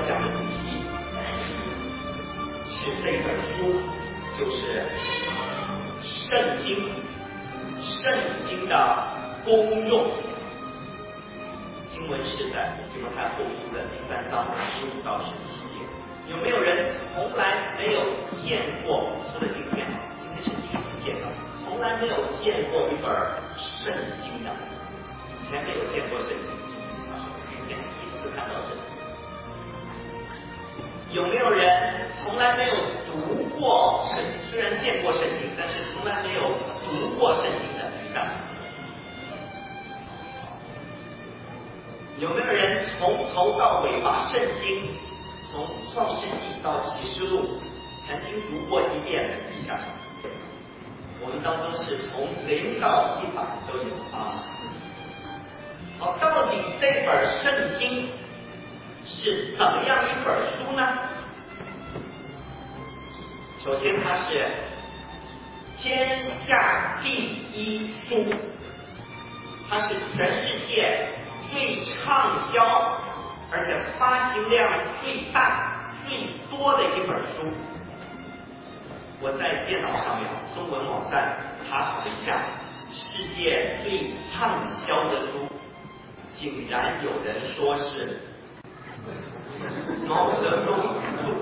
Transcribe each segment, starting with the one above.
讲的主题是这本书，就是圣经，圣经的功用。经文是在提摩太后书的第3章15到17节。有没有人从来没有见过？除了今天是第一次见到，从来没有见过一本圣经的，以前没有见过圣经，今天第一次看到圣经。有没有人从来没有读过圣经？虽然见过圣经，但是从来没有读过圣经的？举上。有没有人从头到尾把圣经从创世纪到启示录曾经读过一遍的？举下。我们当中是从0到100都有啊。好，到底这本圣经是怎么样一本书呢？首先，它是天下第一书，它是全世界最畅销，而且发行量最大、最多的一本书。我在电脑上面中文网站查找了一下，世界最畅销的书，竟然有人说是毛泽东语录。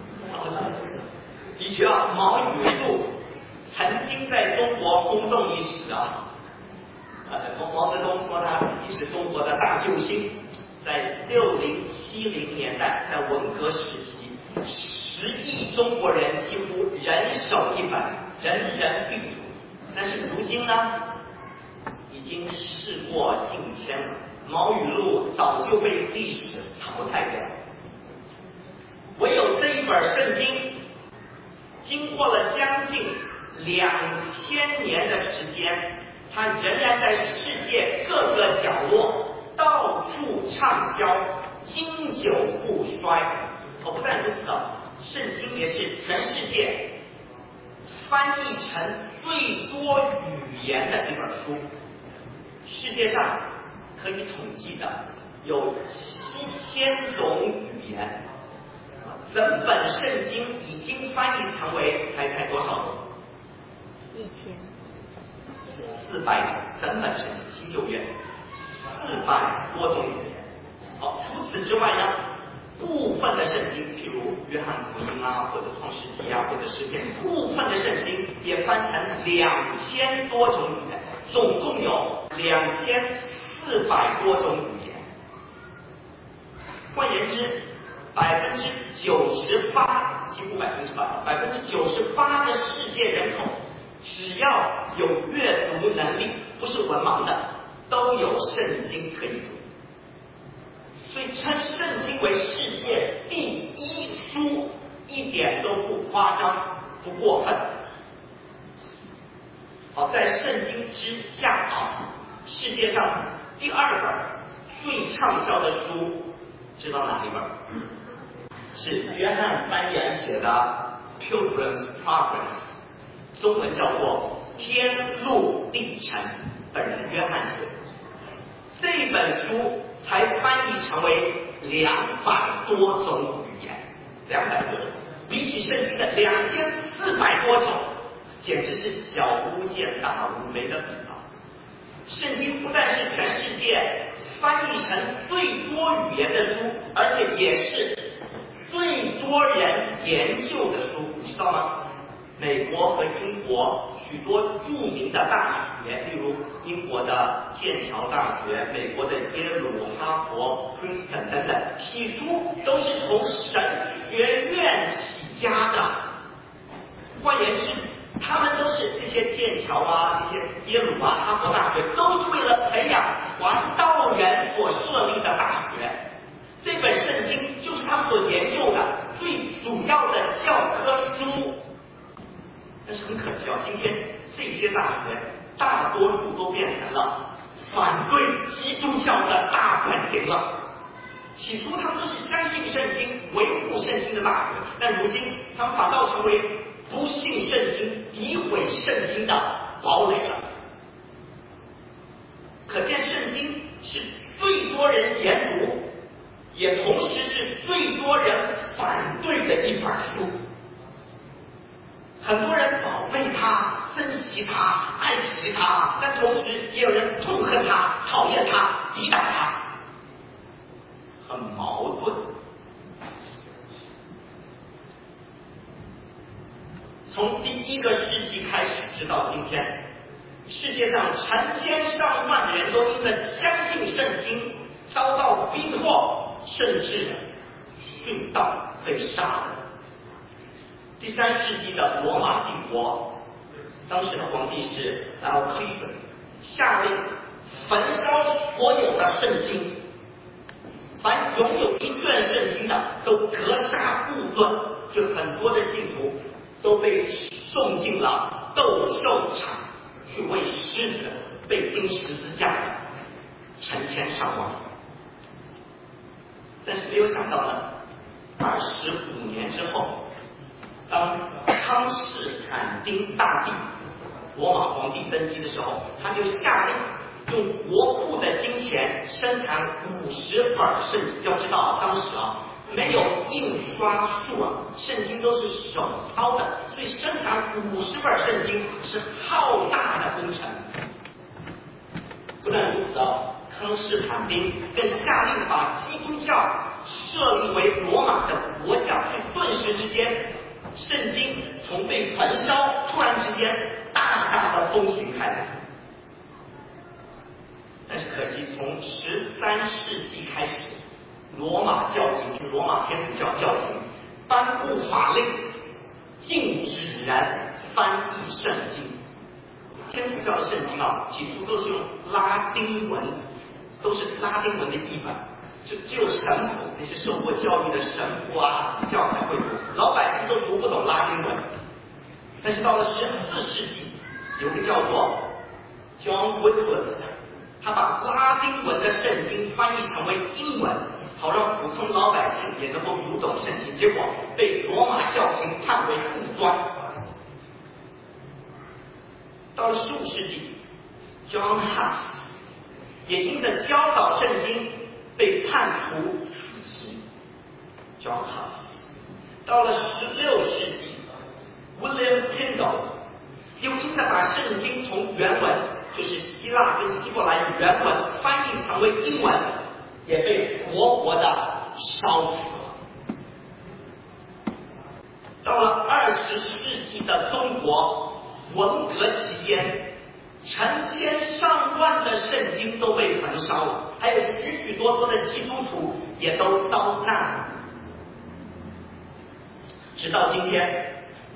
的确啊，毛语录曾经在中国轰动一时啊。毛泽东说他自己是中国的大救星，在60、70年代，在文革时期，10亿中国人几乎人手一本，人人必读。但是如今呢，已经事过境迁了，毛语录早就被历史淘汰掉了。唯有这一本圣经，经过了将近2000年的时间，它仍然在世界各个角落到处畅销，经久不衰。不但如此啊，圣经也是全世界翻译成最多语言的一本书。世界上可以统计的有7000种语言，整本圣经已经翻译成为猜多少种？400种，整本圣经新旧约400多种语言。好，除此之外呢，部分的圣经，譬如约翰福音啊，或者创世纪啊，或者诗篇，部分的圣经也翻成2000多种语言，总共有2400多种语言。换言之，98%，几乎100%，98%的世界人口，只要有阅读能力，不是文盲的，都有圣经可以读。所以称圣经为世界第一书，一点都不夸张，不过分。好，在圣经之下啊，世界上第2本最畅销的书，知道哪一本？是约翰班言写的《Pilgrim's Progress》，中文叫做《天路历程》，本人约翰写的。这本书才翻译成为200多种语言，200多种，比起圣经的2400多种，简直是小巫见大巫，没得比啊！圣经不但是全世界翻译成最多语言的书，而且也是最多人研究的书，你知道吗？美国和英国许多著名的大学，例如英国的剑桥大学、美国的耶鲁、哈佛、Princeton 等等，起初都是从神学院起家的。换言之，他们都是这些剑桥啊、这些耶鲁啊、哈佛大学，都是为了培养传道人所设立的大学。这本圣经就是他们所研究的最主要的教科书。但是很可惜啊，今天这些大学大多数都变成了反对基督教的大本营了。起初他们都是相信圣经、维护圣经的大学，但如今他们反倒成为不信圣经、诋毁圣经的堡垒了。可见圣经是最多人研读，也同时是最多人反对的一本书。很多人宝贝它、珍惜它、爱惜它，但同时也有人痛恨它、讨厌它、抵挡它，很矛盾。从第1个世纪开始，直到今天，世界上成千上万的人都因着相信圣经，遭到逼迫，甚至殉道被杀了。第3世纪的罗马帝国，当时的皇帝是Diocletian，下令焚烧所有的圣经，凡拥有一卷圣经的都格杀勿论，就很多的信徒都被送进了斗兽场去为施子，被钉十字架的成千上万。但是没有想到呢，25年之后，当康士坦丁大帝罗马皇帝登基的时候，他就下令用国库的金钱生产50本圣经。要知道当时没有印刷术圣经都是手抄的，所以生产50本圣经是浩大的工程。不但如此康士坦丁更下令把基督教设立为罗马的国教，所以顿时之间，圣经从被焚烧突然之间大大的风行开来。但是可惜，从13世纪开始，罗马教廷就是罗马天主教教廷颁布法令，禁止人翻译圣经。天主教的圣经起初都是用拉丁文，都是拉丁文的译本，就只有神父，那些受过教育的神父教才会读，老百姓都读不懂拉丁文。但是到了14世纪，有个叫做 John Wycliffe， 他把拉丁文的圣经翻译成为英文，好让普通老百姓也能够读懂圣经，结果被罗马教廷判为异端。到了15世纪 ，John Huss 也因着教导圣经被判处死刑。John Huss 到了16世纪 ，William Tyndale 又因着把圣经从原文，就是希腊跟希伯来语原文翻译成为英文，也被活活的烧死了。到了20世纪的中国，文革期间，成千上万的圣经都被焚烧了，还有许许多多的基督徒也都遭难了。直到今天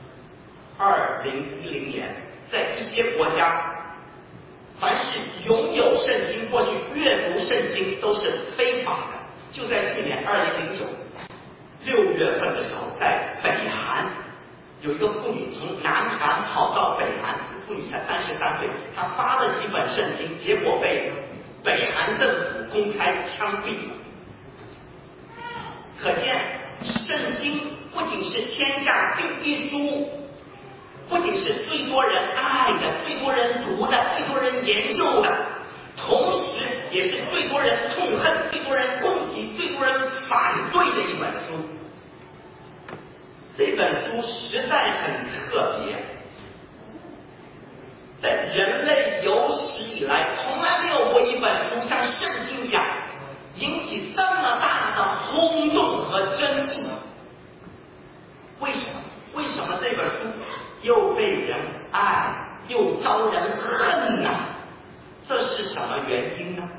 ，2010年，在一些国家，凡是拥有圣经或是阅读圣经都是非法的。就在去年2009 6月份的时候，在北韩有一个妇女从南韩跑到北韩，妇女才33岁，她发了几本圣经，结果被北韩政府公开枪毙了。可见圣经不仅是天下第一书，不仅是最多人爱的、最多人读的、最多人研究的，同时也是最多人痛恨、最多人攻击、最多人反对的一本书。这本书实在很特别，在人类有史以来从来没有过一本书像圣经一样引起这么大的轰动和争议。为什么？为什么这本书又被人爱又遭人恨呢？这是什么原因呢？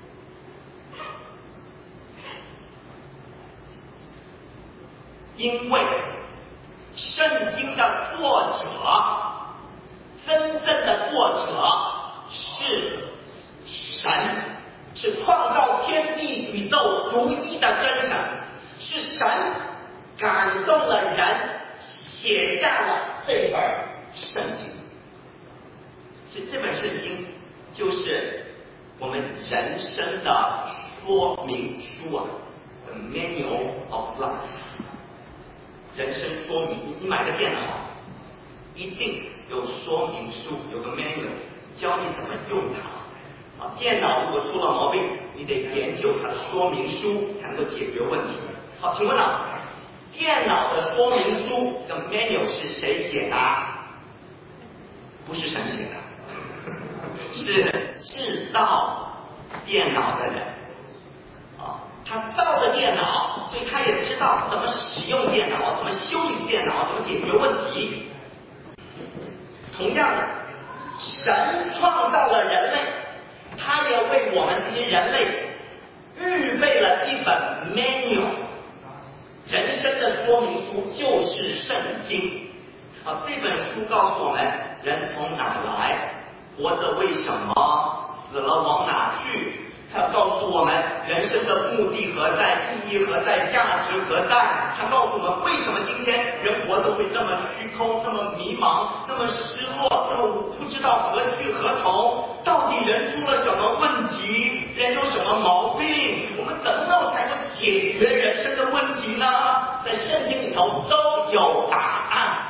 因为圣经的作者，真正的作者是神，是创造天地宇宙独一的真神，是神感动了人，写下了这本圣经。所以这本圣经就是我们人生的说明书The Manual of Life。人生说明，你买个电脑，一定有说明书，有个 manual 教你怎么用它。 电脑如果出了毛病，你得研究它的说明书才能够解决问题。好，请问了，电脑的说明书这个 manual 是谁写的？不是神写的，是制造电脑的人。他造了电脑，所以他也知道怎么使用电脑，怎么修理电脑，怎么解决问题。同样的，神创造了人类，他也为我们这些人类预备了一本 manual， 人生的说明书就是圣经。这本书告诉我们人从哪来，活着为什么，死了往哪去。他告诉我们人生的目的何在，意义何在，价值何在。他告诉我们为什么今天人活得会那么虚空，那么迷茫，那么失落，那么不知道何去何从。到底人出了什么问题，人有什么毛病，我们怎么样才能解决人生的问题呢？在圣经里头都有答案。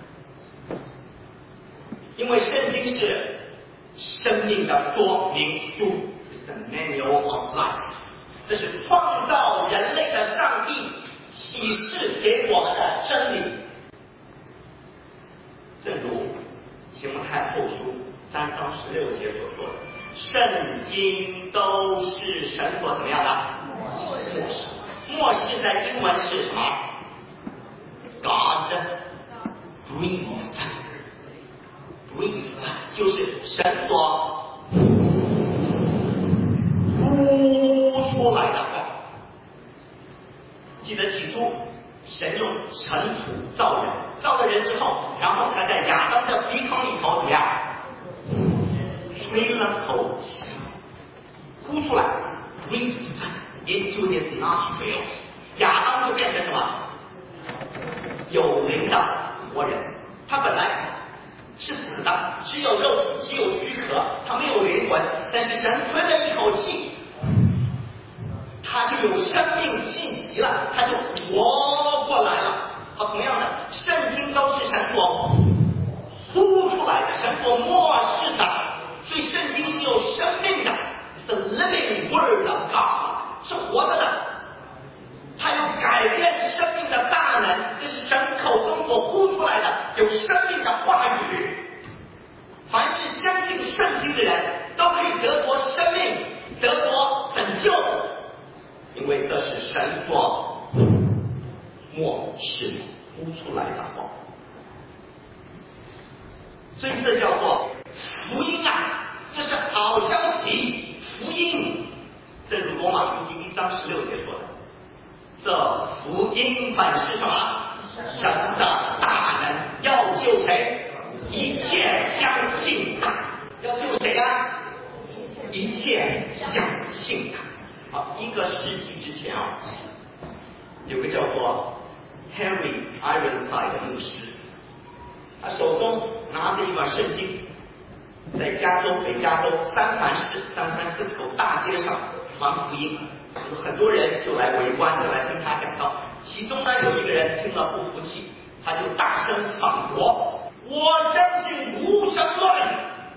因为圣经是生命的说明书，The Manual of Life， 这是创造人类的上帝启示给我们的真理。正如提摩太后书3章16节所说的，圣经都是神所怎么样的？默示在英文是什么？ God breathed，就是神所呼出来的话。记得起初神用尘土造人，造了人之后，然后他在亚当的鼻孔里头怎么样？吹了口气，呼出来 breathed into his nostrils， 亚当就变成什么？有灵的活人。他本来是死的，只有肉体，只有躯壳，他没有灵魂。但是神吹了一口气，他就有生命气息了，他就活过来了。好，同样的，圣经都是神所呼出来的，神所默示的，所以圣经是有生命的 ，the living word of God， 是活着的。它有改变生命的大能，这是神口中所呼出来的有生命的话语。凡是相信圣经的人都可以得着生命，得着拯救，因为这是神所默示呼出来的话。所以这叫做福音啊，这是好消息，福音。正如罗马书第1章16节说的，这福音本是什么？神的大能，要救谁？一切相信他。要救谁啊？一切相信他。好，1个世纪之前有个叫做 Henry Ironside 的牧师，他手中拿着一本圣经，在加州北加州三藩市San-Francisco大街上传福音。很多人就来围观，就来听他讲道。其中呢，有一个人听了不服气，他就大声反驳：“我相信无神论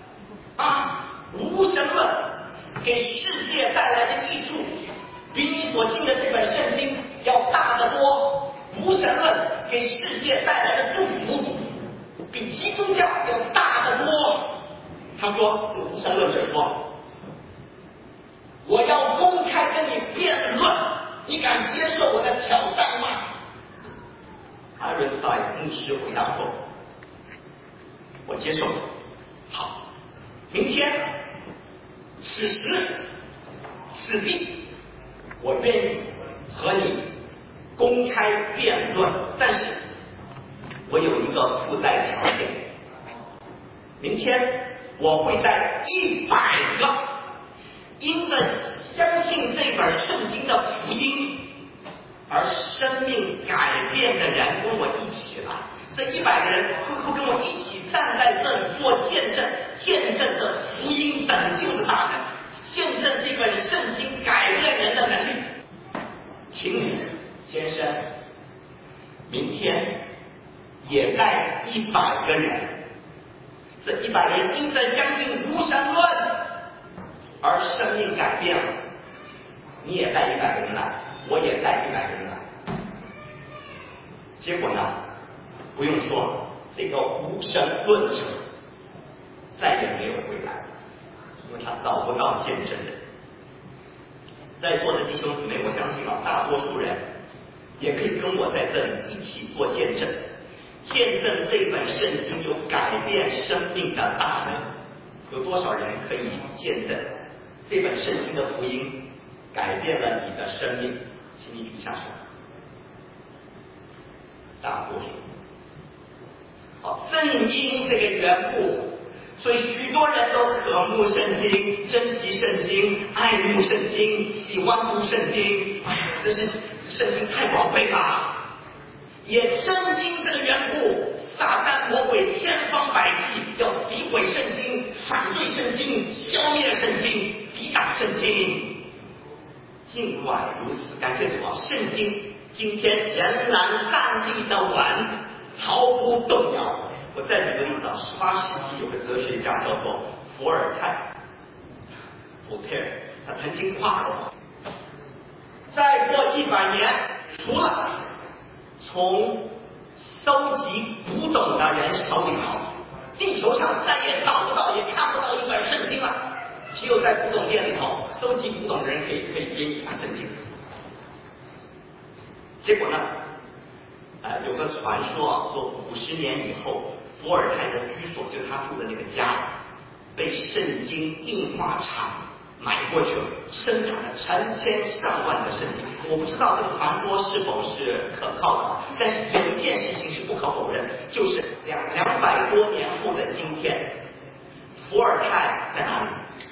无神论给世界带来的益处，比你所听的这本圣经要大得多。无神论给世界带来的祝福，比基督教要大得多。”他说：“无神论者说，我要公开跟你辩论，你敢接受我的挑战吗？”艾伦斯坦牧师回答说：“我接受。好，明天此时此地，我愿意和你公开辩论，但是我有一个附带条件，明天我会带100个因着相信这本圣经的福音而生命改变的人跟我一起来。这100个人会跟我一起站在这里做见证，见证这福音拯救的大能，见证这本圣经改变人的能力。请你先生明天也带100个人，这100个人因着相信无神论而生命改变了，你也带100个人来，我也带100个人来。结果呢，不用说了，这个无神论者再也没有回来，因为他找不到见证人。在座的弟兄姊妹，我相信大多数人也可以跟我在这里一起做见证，见证这本圣经有改变生命的大能。有多少人可以见证这本圣经的福音改变了你的生命？请你举下手。大多数。好，正因这个缘故，所以许多人都渴慕圣经，珍惜圣经，爱慕圣经，喜欢读圣经。哎呀，这是圣经太宝贝了。也正因这个缘故，撒旦魔鬼千方百计要诋毁圣经，反对圣经，消灭圣经，抵挡圣经。尽管如此，感谢主啊，圣经今天仍然站立的稳，毫不动摇。我再举个例子，18世纪有个哲学家叫做伏尔泰 （Voltaire）， 他曾经夸口，再过100年，除了从收集古董的人手里头，地球上再也找不到也看不到一本圣经了。只有在古董店里头收集古董的人可以编一本圣经。结果呢，有个传说说50年以后，伏尔泰的居所，就是他住的那个家，被圣经印刷厂买过去了，生产了成千上万的圣经。我不知道这个传说是否是可靠的，但是有一件事情是不可否认，就是200多年后的今天，伏尔泰在哪里？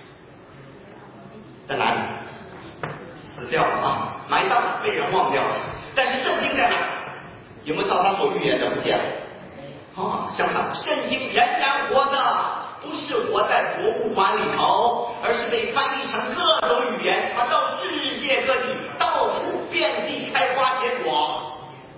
在哪里？死掉了啊，埋葬了，被人忘掉了。但是圣经在哪？有没有照他所预言的不见了？相反，圣经仍然活着，不是活在博物馆里头，而是被翻译成各种语言，它到世界各地，到处遍地开花结果。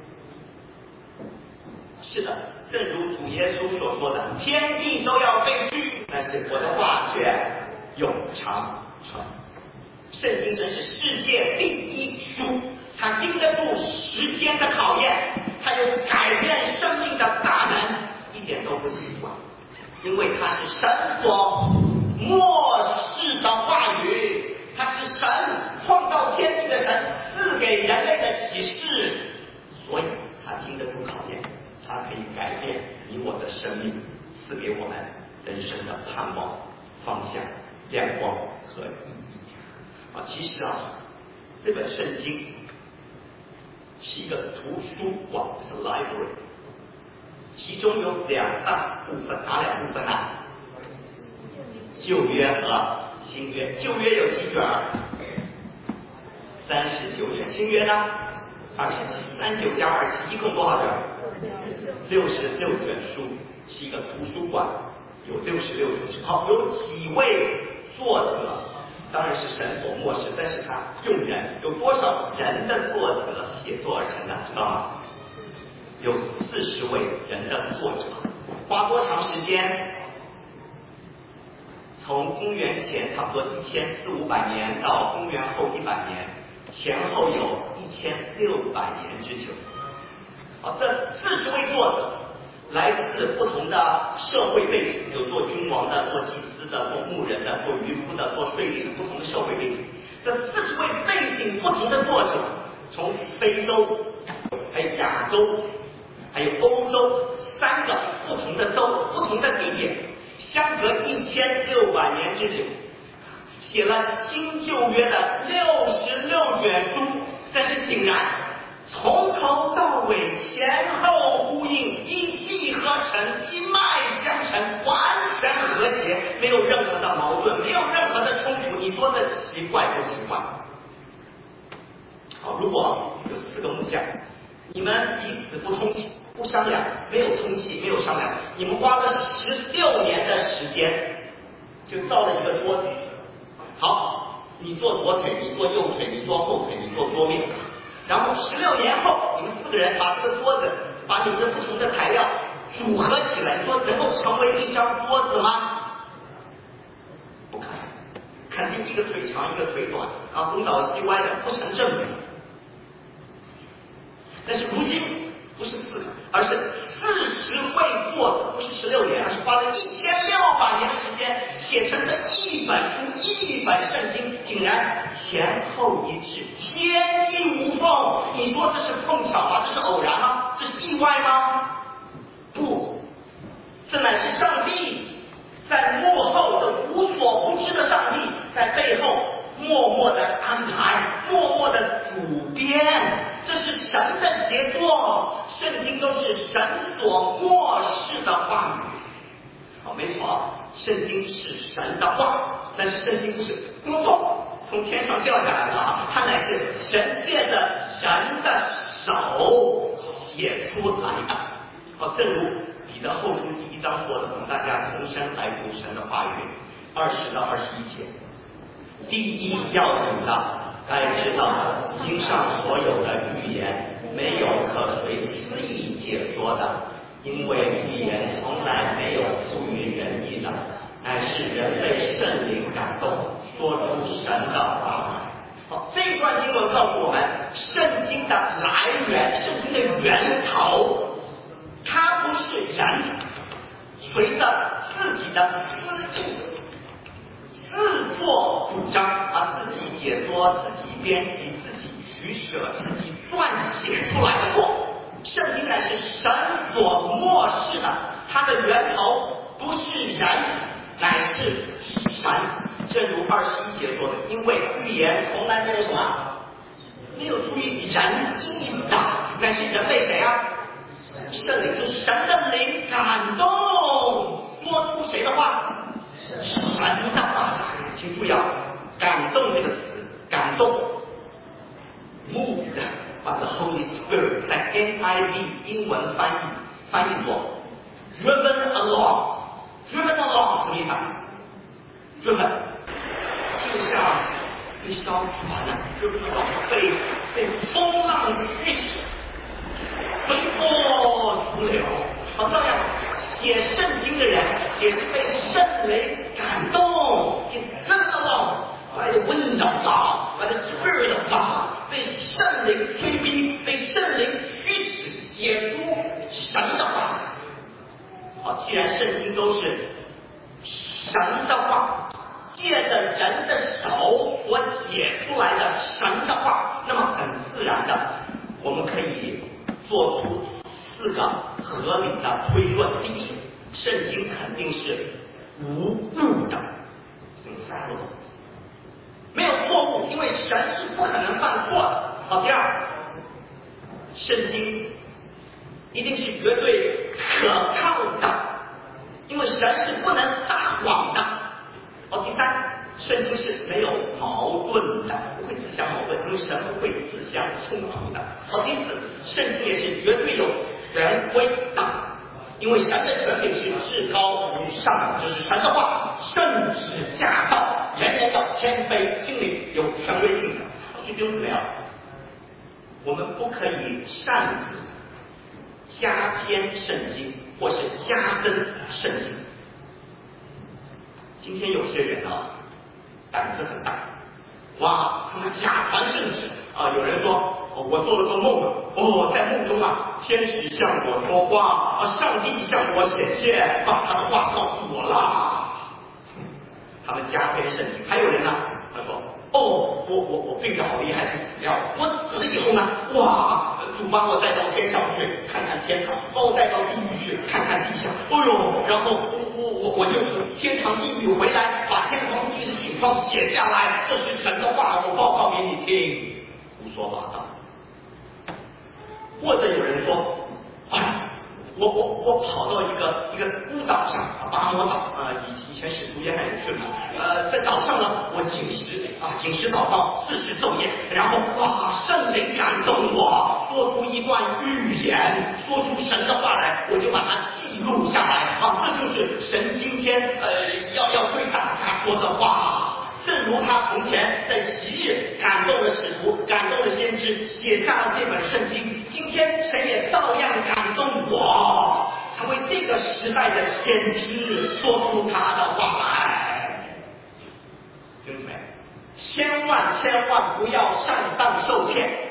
是的，正如主耶稣所说的，天地都要废去，但是我的话却永长存。圣经真是世界第一书，它经得住时间的考验，它有改变生命的大能，一点都不奇怪，因为它是神所默示的话语，它是神创造天地的神赐给人类的启示，所以它经得住考验，它可以改变你我的生命，赐给我们人生的盼望、方向、亮光和意义。其实这本圣经是一个图书馆，是 library， 其中有2大部分，哪2部分呢？旧约和新约。旧约有几卷？39卷。新约呢？27。39加27，一共多少卷？66卷书，是一个图书馆，有66卷书。好，有几位作者？当然是神所默示，但是他用人，有多少人的作者写作而成的，知道吗？有40位人的作者，花多长时间？从公元前差不多1400-1500年到公元后100年，前后有1600年之久。这40位作者来自不同的社会背景，有做君王的，做祭司的，做牧人的，做渔夫的，做税吏的，不同的社会背景。这40位背景不同的作者，从非洲、还有亚洲、还有欧洲3个不同的州、不同的地点，相隔1600年之久，写了新旧约的66卷书，但是竟然从头到尾前后呼应，一气呵成，一脉相承，完全和谐，没有任何的矛盾，没有任何的冲突。你说的奇怪不奇怪？好，如果有4个木匠，你们彼此不通气、不商量，没有通气，没有商量，你们花了16年的时间，就造了一个桌子。好，你做左腿，你做右腿，你做后腿，你做桌面。然后16年后，你们4个人把这个桌子，把你们的不同的材料组合起来，说能够成为一张桌子吗？不可能。 肯定一个腿长一个腿短啊，东倒西歪的不成正比。但是如今不是4个，而是40会做的，不是16年，而是花了1600年的时间写成的一本书，一本圣经，竟然前后一致，天衣无缝。你说这是碰巧吗？这是偶然吗？这是意外吗？不，这乃是上帝在幕后的无所不知的上帝，在背后默默的安排，默默的主编。这是神的杰作，圣经都是神所默示的话语。好，没错，圣经是神的话，但是圣经不是咕咚从天上掉下来的啊，它乃是神借着神的手写出来的。好，正如彼得后书第1章说的，我们大家同声来读神的话语，20到21节。第一要紧的，该知道经上所有的预言没有可随私意解说的，因为预言从来没有出于人意的，乃是人被圣灵感动，说出神的话来。好，这段经文告诉我们，圣经的来源，圣经的源头，它不是人随着自己的私意自作主张啊，自己解说、自己编辑、自己取舍、自己撰写出来的话。圣经乃是神所默示的，它的源头不是人，乃是神。正如21节说的，因为预言从来没有什么，没有出于人意的，乃是人被谁啊？圣灵，是神的灵感动，说出谁的话？神的话。请注意啊，感动这个词，感动 moved by the Holy Spirit， 在 NIV 英文翻译作 driven along 什么意思啊？ driven 就像一艘船啊，就是被风浪驱使，随波逐流。好，这样写圣经的人也是被圣灵感动，也 driven along by the wind of God, by the Spirit of God， 被圣灵催逼，被圣灵驱使写出神的话。好，既然圣经都是神的话，借着人的手所写出来的神的话，那么很自然的，我们可以做出4个合理的推论。第一，圣经肯定是无误的，没有错误，因为神是不可能犯错的。好，第二，圣经一定是绝对可靠的，因为神是不能撒谎的。好，第三，圣经是没有矛盾的，不会自相矛盾，因为神不会自相冲突的。好，第四，圣经也是绝对有权威的，因为神的权柄是至高无上，就是神的话圣旨驾到，人人要谦卑，心里有权威性的。弟兄姊妹啊，我们不可以擅自加添圣经，或是加增圣经。今天有些人啊，胆子很大，哇，他们假传圣旨啊！有人说，我做了个梦啊，在梦中啊，天使向我说话啊，上帝向我显现，把他的话告诉我啦。他们加添圣经。还有人呢，他说，我病得好厉害，死掉，我死了以后呢，哇，主把我带到天上去看看天堂，把我带到地狱去看看地下，然后我就天堂地狱回来，把天堂地狱的情况写下来，这是神的话，我报告给你听，胡说八道。或者有人说，我跑到一个孤岛上，巴摩岛以前使徒约翰也去了，在岛上呢，我禁食祷告40昼夜，然后圣灵感动我，说出一段预言，说出神的话来，我就把它记录下来这就是神今天要对大家说的话。正如他从前在昔日感动了使徒，感动了先知，写下了这本圣经，今天神也照样感动我，成为这个时代的先知，说出他的话来。 兄弟们，千万不要上当受骗，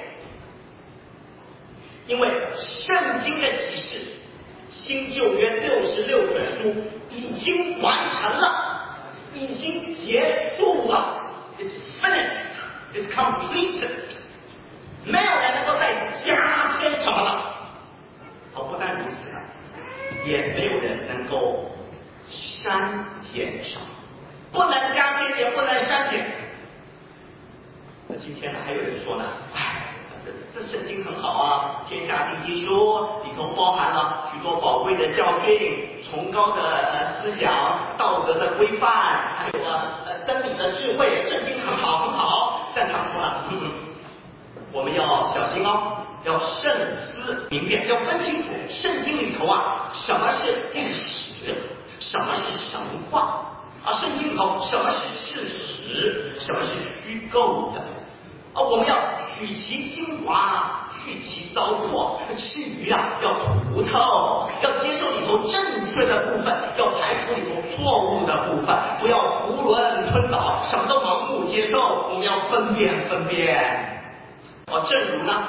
因为圣经的启示，新旧约66本书已经完成了，已经结束了。It's finished, it's completed。没有人能够再加添什么了。不但如此，也没有人能够删减什么，不能加添，也不能删减。那今天呢，还有人说呢，这圣经很好啊，天下第一书里头包含了许多宝贵的教训、崇高的思想、道德的规范，还有真理的智慧，圣经很好很好。但他说了，我们要小心哦，要慎思明辨，要分清楚圣经里头什么是历史，什么是神话圣经里头什么是事实，什么是虚构的我们要取其精华，去其糟粕，至于要图透，要接受里头正确的部分，要排除里头错误的部分，不要囫囵吞枣，什么都盲目接受，我们要分辨。正如呢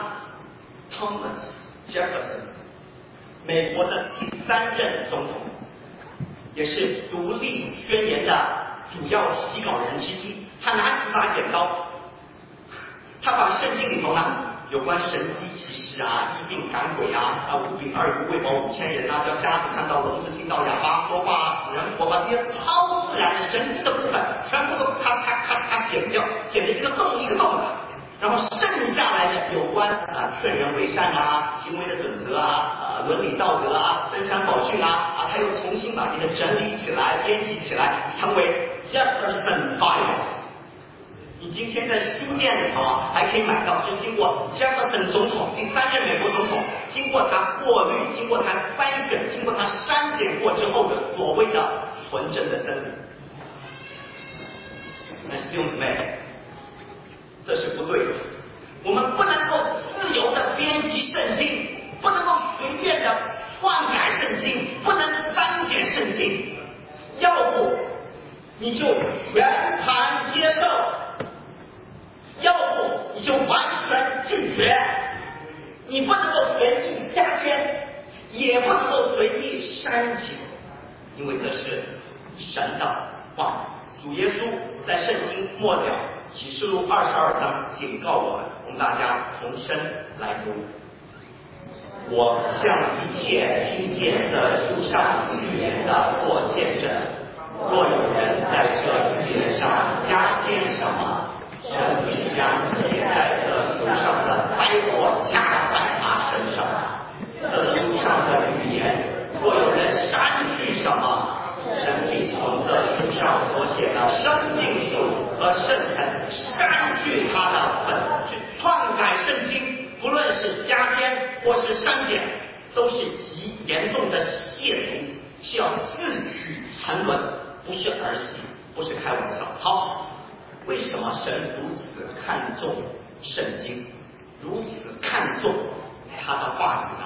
Thomas Jefferson， 美国的第3任总统，也是独立宣言的主要起稿人之一，他拿起把剪刀，他把圣经里头呢有关神迹奇事医病赶鬼五饼2鱼喂饱5000人叫瞎子看到聋子听到哑巴说话死人活吧，这些超自然神迹的部分全部都咔剪掉，剪了一个洞一个洞的。然后剩下来的有关劝人为善行为的准则伦理道德登山宝训他又重新把这个整理起来编辑起来，成为 Jefferson Bible。你今天在书店里头还可以买到，是经过 Jefferson 总统第3任美国总统经过他过滤、经过他筛选、经过他删减过之后的所谓的纯正的真理。但是弟兄姊妹，这是不对的。我们不能够自由的编辑圣经，不能够随便的篡改圣经，不能删减圣经。要不你就全盘接受，要不你就完全拒绝。你不能够随意加添，也不能够随意删减，因为这是神的话。主耶稣在圣经末了启示录22章警告我们大家同声来读：我向一切听见这书上预言的做见证，若有人在这预言上加添什么，神必将写在这书上的灾祸加在他身上。这书上的预言，若有人删去什么，神必从这书上所写的生命树和圣痕删去他的本，去篡改圣经，不论是加添或是删减，都是极严重的亵渎，是要自取沉沦，不是儿戏，不是开玩笑。好，为什么神如此看重圣经，如此看重他的话语呢？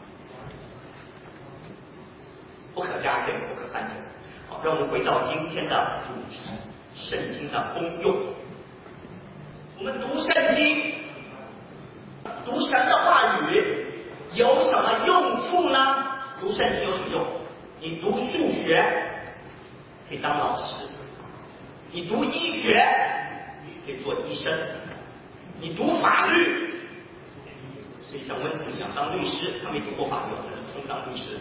不可加添，不可删减。好，让我们回到今天的主题，圣经的功用。我们读圣经，读神的话语有什么用处呢？读圣经有什么用？你读数学可以当老师，你读医学可以做医生，你读法律可以像温子一样当律师，他没读过法律，但是充当律师。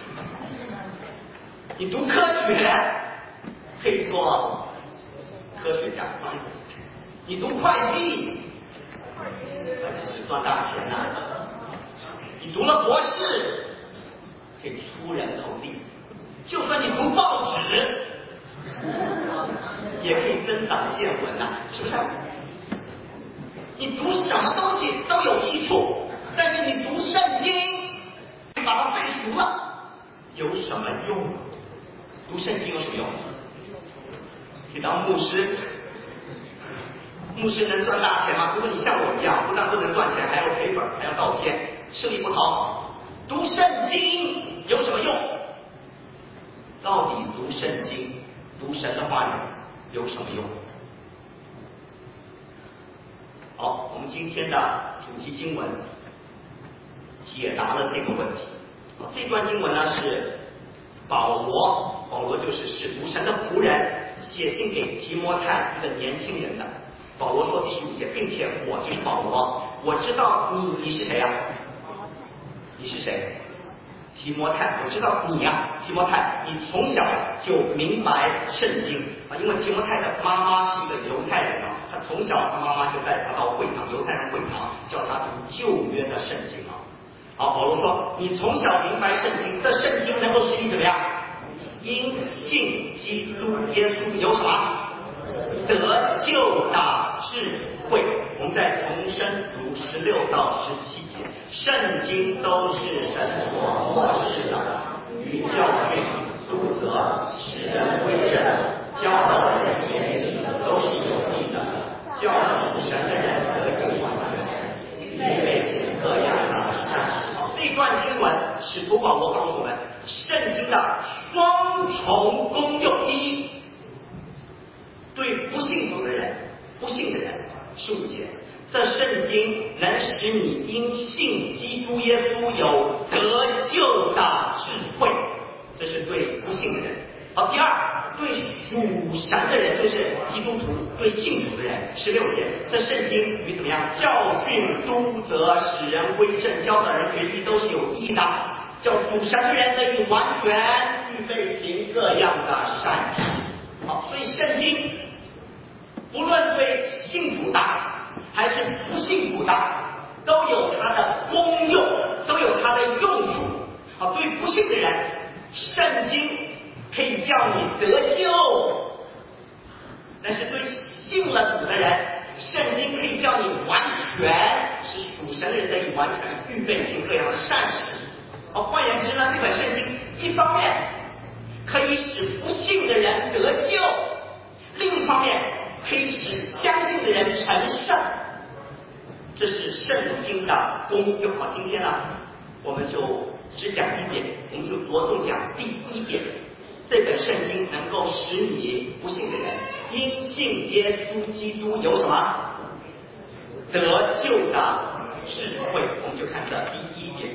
你读科学可以做科学家，你读会计是赚大钱呐。你读了博士可以出人头地，就算你读报纸也可以增长见闻呐，是不是？你读什么东西都有益处，但是你读圣经把它背熟了有什么用？读圣经有什么用？你当牧师，牧师能赚大钱吗？如果你像我一样，不但不能赚钱，还要赔本，还要道歉，吃力不讨好。读圣经有什么用？到底读圣经、读神的话语有什么用？ 好，我们今天的主题经文解答了这个问题。这段经文呢是保罗就是使徒神的仆人写信给提摩太一个年轻人的。保罗说第15节，并且我就是保罗，我知道你是谁呀？你是谁？提摩太，我知道你呀，提摩太，你从小就明白圣经啊，因为提摩太的妈妈是一个犹太人啊，他从小他妈妈就带他到会堂，犹太人会堂，叫他读旧约的圣经啊。好，保罗说你从小明白圣经，这圣经能够使你怎么样？因信基督耶稣有什么？得救的智慧。我们再重新读16到17节，圣经都是神所默示的，与教训、督责、使人归正、教导人学义，都是有益的，叫属神的人得以完全，预备行各样的善事。这段经文使徒保罗告诉我们，圣经的双重功用。第一，对不信的人15节，这圣经能使你因信基督耶稣有得救的智慧，这是对不信的人。好，第二，对属神的人，就是基督徒，对信主的人，16节，这圣经与怎么样？教训、督责、使人归正、教导人学义，都是有益的，叫属神的人得以完全，预备行各样的善事。好，所以圣经不论对信主的还是不信主的，都有它的功用，都有它的用处。好，对不信的人，圣经可以叫你得救，但是对信了主的人，圣经可以叫你完全，使属神的人得以完全，预备行各样的善事。好，换言之呢，这本圣经一方面可以使不信的人得救，另一方面可以使相信的人成圣，这是圣经的功用。好，今天呢，我们就只讲一点，我们就着重讲第一点。这本圣经能够使你不信的人因信耶稣基督有什么？得救的智慧。我们就看这第一点。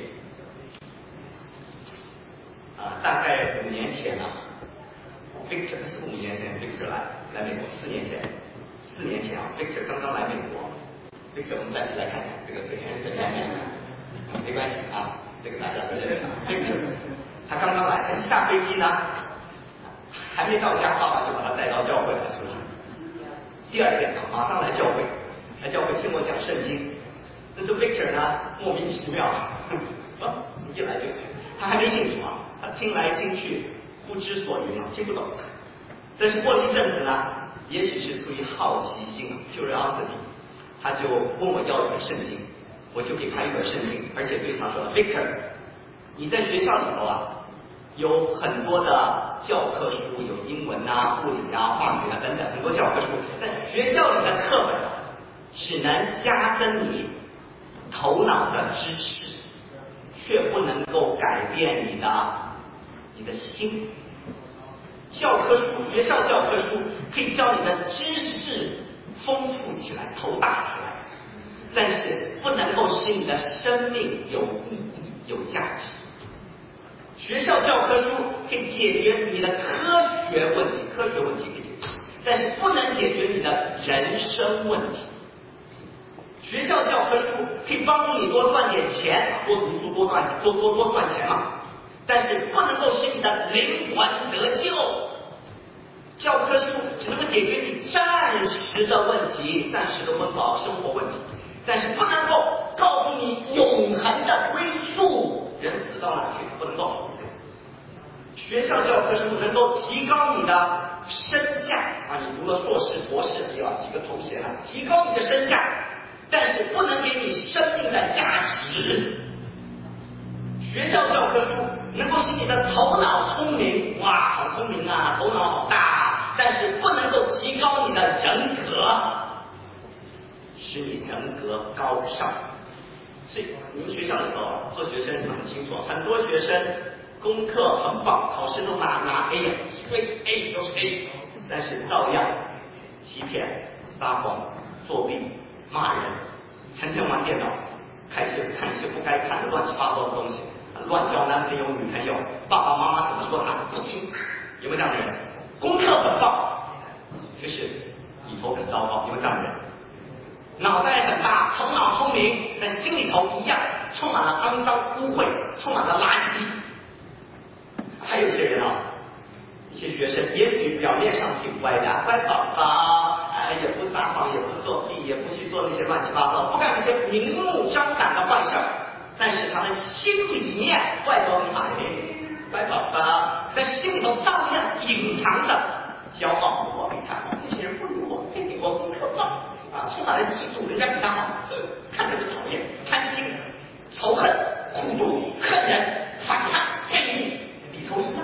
大概5年前啊，Victor 是5年前 Victor 来美国，4年前啊 ，Victor 刚刚来美国。Victor 我们暂时来看看这个没关系啊，这个大家都认识。Victor 他刚刚来，但是下飞机呢，还没到家，爸爸就把他带到教会来，是不是？第二天马上来教会听我讲圣经。但是 Victor 呢，莫名其妙一来就去，他还没信主啊，他听来听去不知所云听不懂。但是过了一阵子呢，也许是出于好奇心 curiosity， 他就问我要一本圣经，我就给他一本圣经，而且对他说 Victor， 你在学校里头啊，有很多的教科书，有英文啊、物理啊、化学啊等等很多教科书，但学校里的课本只能加深你头脑的知识，却不能够改变你的心。教科书，学校教科书可以教你的知识丰富起来，头大起来，但是不能够使你的生命有意义、有价值。学校教科书可以解决你的科学问题可以解决，但是不能解决你的人生问题。学校教科书可以帮助你多赚点钱，多读书多赚钱嘛，但是不能够使你的灵魂得救。教科书只能够解决你暂时的问题，暂时的温饱生活问题，但是不能够告诉你永恒的归宿，人死到哪去不能够。学校教科书能够提高你的身价啊，你读了硕士博士也有几个头衔了，提高你的身价，但是不能给你生命的价值。学校教科书能够使你的头脑聪明，哇，好聪明啊，头脑好大啊，但是不能够提高你的人格，使你人格高尚。所以你们学校里头做学生你们很清楚，很多学生功课很棒，考试都拿 A ，straight A 都是 A， 但是照样欺骗、撒谎、作弊， 骂人，成天玩电脑，看一些不该看的乱七八糟的东西，乱交男朋友女朋友，爸爸妈妈怎么说他不听，有没有这样的人？功课很棒，就是里头很糟糕，有没有这样的人？脑袋很大，头脑聪明，但心里头一样充满了肮脏污秽，充满了垃圾。还有一些人啊，一些学生也许表面上挺乖的，乖宝宝，也不撒谎，也不作弊，也不去做那些乱七八糟，不干那些明目张胆的坏事儿，但是他们心里面外表乖宝宝，在心里头照样隐藏着骄傲。我没看那些人不如我，非得我功课棒。充满了嫉妒，人家比他好，看着就讨厌，贪心、仇恨、苦毒、恨人、反叛、叛逆，里头一样。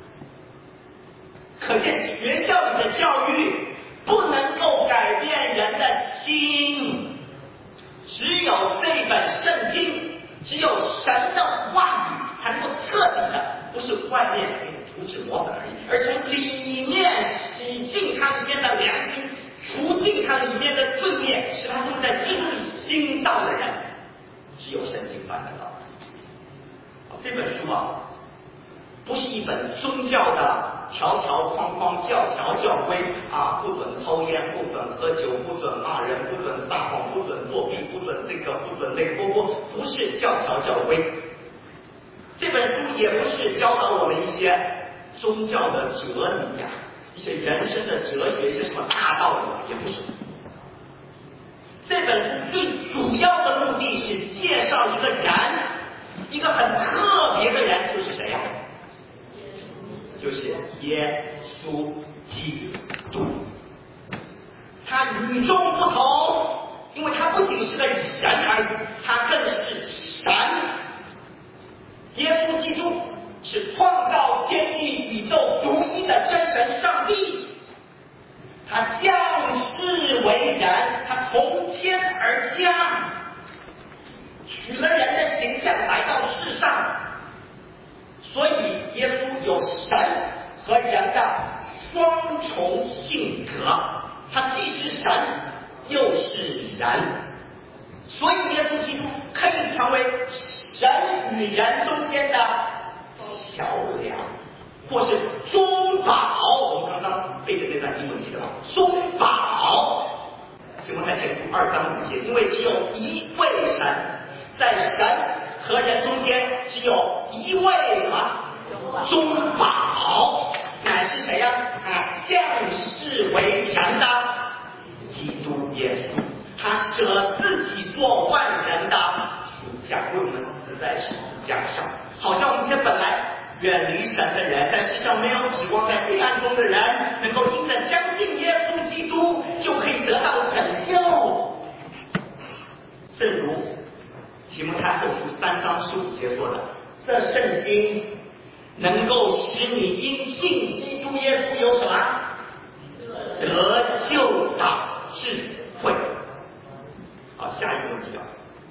可见学校里的教育不能够改变人的心，只有这本圣经，只有神的话语才能够彻底的，不是外面给你涂脂抹粉而已，而从里面洗净它里面的良心，除尽它里面的罪孽，使他住在基督里新造的人，只有圣经办得到。这本书啊，不是一本宗教的条条框框、教条教规啊，不准抽烟，不准喝酒，不准骂人，不准撒谎，不准作弊，不准这个，不准那个，不是教条教规。这本书也不是教导我们一些宗教的哲理呀，一些人生的哲学，一些什么大道理，也不是。这本书最主要的目的是介绍一个人，一个很特别的人，就是谁呀？就是耶稣基督。他与众不同，因为他不仅是个人而已，他更是神。耶稣基督是创造天地宇宙独一的真神上帝，他降世为人，他从天而降，取了人的形象来到世上，所以耶稣有神和人的双重性格，他既是神又是人，所以耶稣基督可以成为人与人中间的桥梁，或是中保。我们刚刚背的那段经文记得吧？中保。经文在前书2章5节，因为只有一位神，在神和人中间只有一位什么中保，乃是谁呀？降世为人的基督耶稣，他舍自己做万人的主将，为我们死在十字架上，好像我们这些本来远离神的人，在世上没有指望，在黑暗中的人，能够因着相信耶稣基督，就可以得到拯救。正如提摩太后书3章15节说的，这圣经能够使你因信基督耶稣有什么得救的智慧。好，下一个问题啊，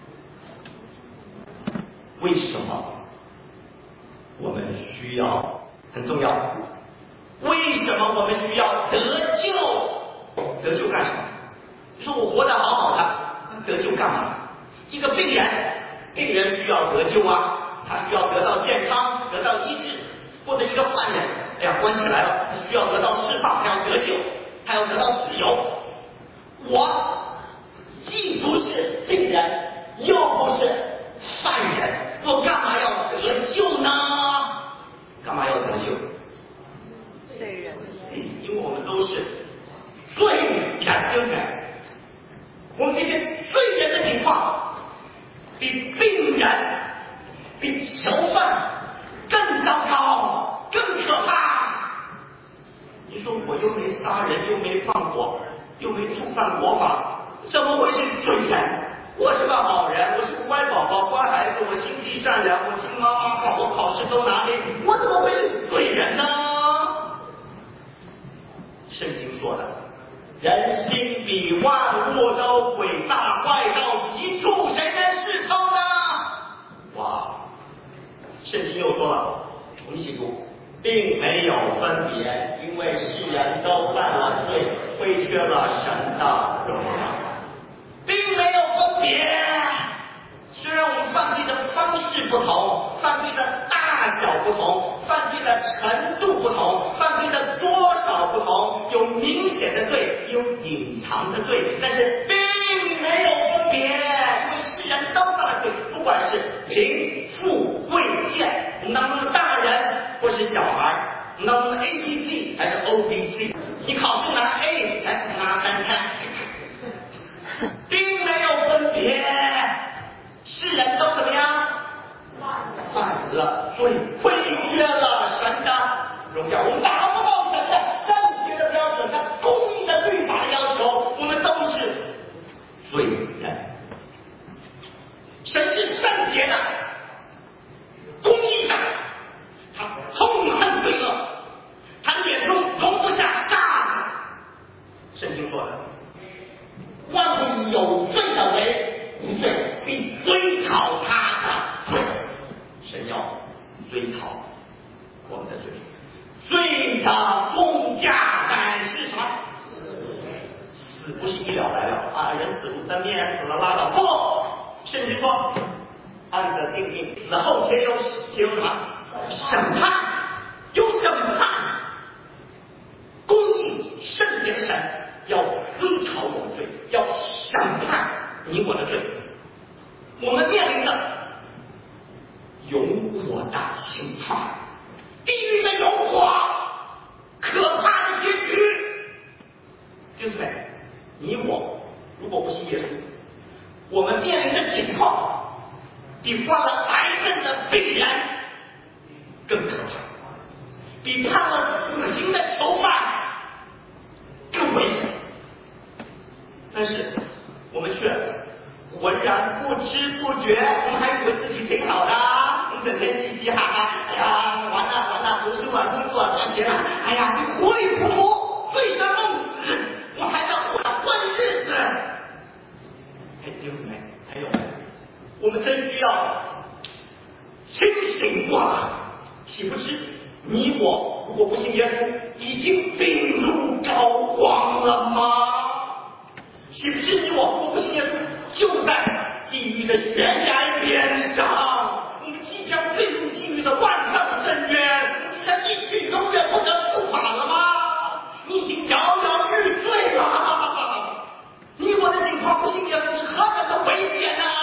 为什么我们需要很重要？为什么我们需要得救？得救干什么？你说我活得好好的，得救干嘛？一个病人需要得救啊，他需要得到健康，得到医治，或者一个犯人，关起来了，他需要得到释放，他要得救，他要得到自由。我既不是病人，又不是犯人，我干嘛要得救呢？干嘛要得救？ 罪人， 因为我们都是罪人，对不对？我们这些罪人的情况，比病人、比囚犯更糟糕、更可怕。你说我又没杀人，又没放火，又没触犯国法，怎么会是罪人？我是个好人，我是个乖宝宝、乖孩子，我心地善良，我听妈妈话，我考试都拿A，我怎么会是罪人呢？圣经说的，人心比万物都诡诈，坏到极处，谁能识透呢？哇！圣经又说了，我们一起读，并没有分别，因为世人都犯了罪，亏缺了神的荣耀。并质不同，犯罪的大小不同，犯罪的程度不同，犯罪的多少不同，有明显的罪，有隐藏的罪，但是并没有分别，因为世人都犯了罪，不管是贫富贵贱，我们当中的大人或是小孩，我们当中的 ABC 还是 OBC， 你考试拿 A 还是拿3并没有分别，世人都怎么样？犯了罪，毁约了神的荣耀，我们达不到神的圣洁的标准，他公义的律法的要求，我们都是罪人。神是圣洁的、公义的，他痛恨罪恶，他的眼中容不下诈子。圣经说的，万物有罪的为无罪，并追讨他的罪。神要追讨我们的罪，罪的公价乃是什么？死不是一了百了啊！人死如灯灭，死了拉倒。不，甚至说按着定命，死后且有什么审判？有审判，公义圣洁的神要追讨我们罪，要审判你我的罪。我们面临的永火的刑罚，地狱的永火，可怕的结局。弟兄姊妹，你我如果不信耶稣，我们面临的情况比患了癌症的病人更可怕，比判了死刑的囚犯更危险。但是我们却浑然不知不觉，我们还以为自己挺好的，我们整天嘻嘻哈哈，哎呀，完了，读书啊，工作啊，赚钱啊，哎呀，你糊里糊涂，醉生梦死，我还在混日子。哎，弟兄姊妹，还有，我们真需要清醒过来，岂不知你我如果不信耶稣，已经病入膏肓了吗？岂不知你我如果不信耶稣，就在地狱的悬崖边上，我们即将坠入地狱的万丈深渊，即将一去永远不得复返了吗？你已经摇摇欲坠了，你我的情况不信耶稣是何等的危险啊！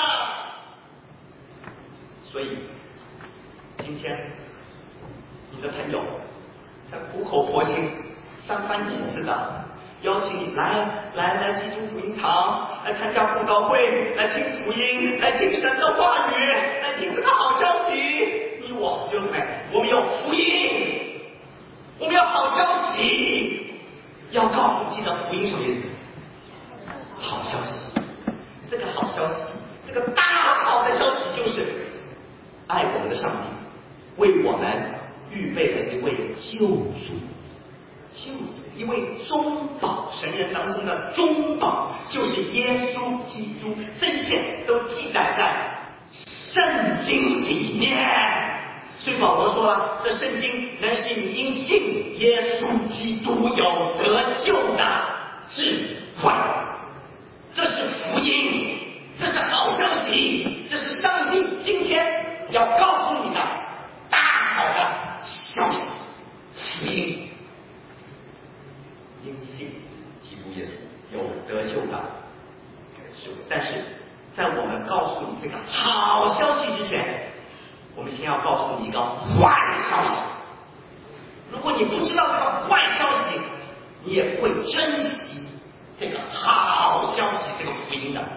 所以今天你的朋友在苦口婆心三番几次的邀请你来基督福音堂，来参加布道会，来听福音，来听神的话语，来听这个好消息。你我弟兄姊妹，我们有福音，我们有好消息，要告诉你的福音什么意思？好消息。这个好消息，这个大好的消息就是爱我们的上帝为我们预备了一位救主。一位中保，神人当中的中保就是耶稣基督，这一切都记载在圣经里面。所以保罗说了，这圣经能使你因信耶稣基督有得救的智慧。这是福音，这是好消息，这是上帝今天要告诉你的大好的消息。福音，因信基督耶稣有得救的智慧。但是在我们告诉你这个好消息之前，我们先要告诉你一个坏消息。如果你不知道这个坏消息，你也不会珍惜这个好消息，这个福音的。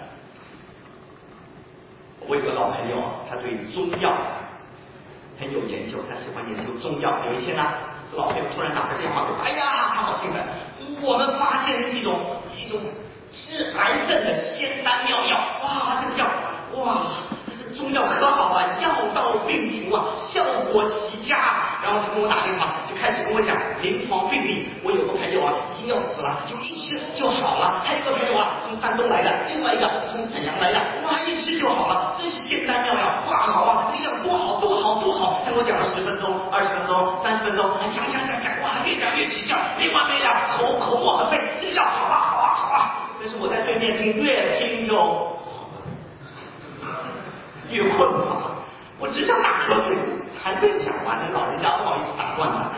我有个老朋友啊，他对中药很有研究，他喜欢研究中药。有一天呢，老朋友突然打个电话给我，哎呀，他好兴奋！我们发现一种治癌症的仙丹妙药，哇，这个药，哇，这中药可好啊，药到病除啊，效果极佳。然后他跟我打电话，就开始跟我讲临床病例。我有个朋友啊，已经要死了，就一吃就好了；还有一个朋友啊，从山东来的，另外一个从沈阳来的，哇，一吃就好了，这是仙丹妙药，哇，好啊，这样多好多好多好。他跟我讲了10分钟、20分钟、30分钟，讲，哇，越讲越起劲，没完没了，口沫横飞，这药好啊好啊好啊。但是我在对面听，越听就越困乏。 我只想打瞌睡，还没讲完呢，老人家不好意思打断他。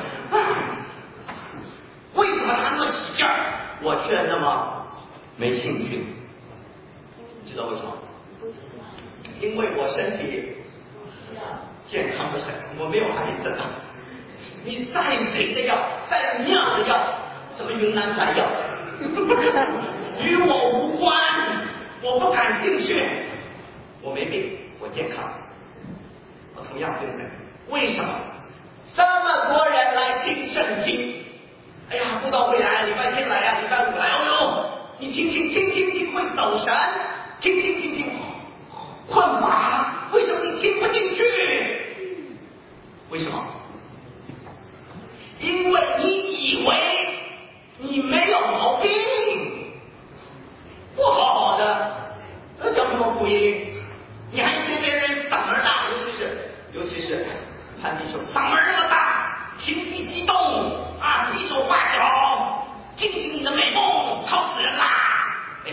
为什么他那么起劲儿，我却那么没兴趣？你知道为什么？因为我身体健康的很，我没有癌症啊。你再肥的药，再妙的药，什么云南白药，与我无关，我不感兴趣。我没病，我健康，我同样对不对？为什么这么多人来听圣经？哎呀，布道会来，礼拜天来啊，礼拜五来，哎呦，你听会走神，听困乏，为什么你听不进去？为什么？因为你以为你没有毛病，不好好的，那叫什么福音？你还说别人嗓门大，尤其是潘弟兄嗓门那么大，情绪激动啊，比手画脚，进行你的美梦，吵死人啦！哎，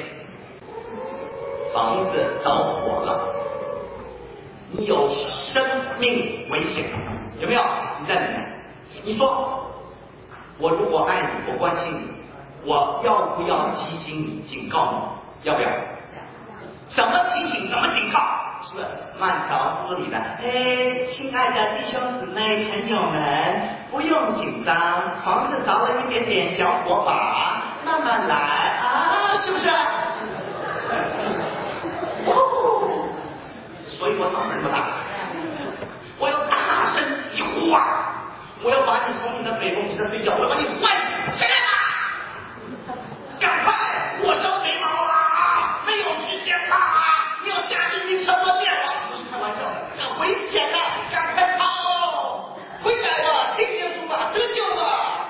房子着火了，你有生命危险，有没有？你在里面，你说我如果爱你，我关心你，我要不要提醒你、警告你？要不要？怎么提醒？怎么警告？是不是慢条斯理的？哎，亲爱的弟兄姊妹朋友们，不用紧张，房子着了一点点小火把，慢慢来啊，是不是？所以我嗓门那么大，我要大声疾呼啊！我要把你从你的美梦里睡觉，我要把你唤醒，起来吧！赶快，我着眉毛啦，没有时间啦！你要加进你什么电话？不是开玩笑的，要危险的，赶快跑！回来了，听耶稣吧，得救了。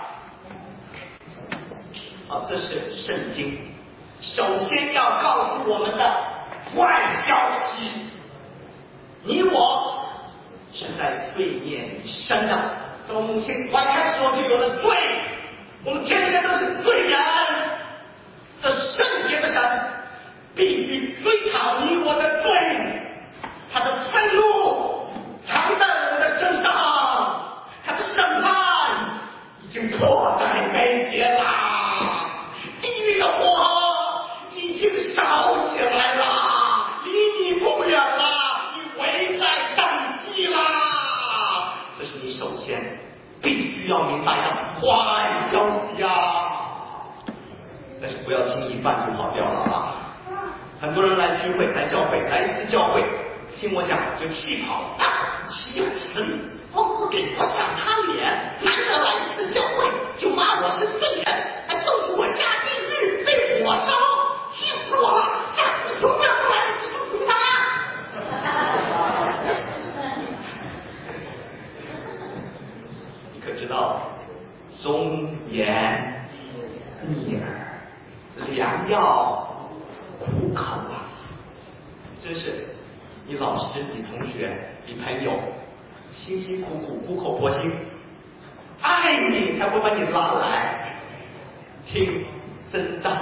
好，这是圣经，首先要告诉我们的坏消息。你我是在罪孽里生的，从母亲怀胎时候就有了罪，我们天天都是罪人。这圣洁的神必须追讨你我的罪，他的愤怒藏在我们的身上，他的审判已经迫在眉睫啦，地狱的火已经烧起来了，离你不远了，你危在旦夕啦！这是你首先必须要明白的坏消息啊！但是不要轻易半途跑掉了啊！很多人来聚会、来教会、来一次教会，听我讲就气跑啊！岂有此理！我给我赏他脸，难得来一次教会就骂我是罪人，还咒诅我下地狱被火烧，气死我了！下次从这不来，你就出他！你可知道忠言逆耳，良药苦口啊！真是你老师、你同学、你朋友辛辛苦苦、苦口婆心，爱你才会把你拉来听真道。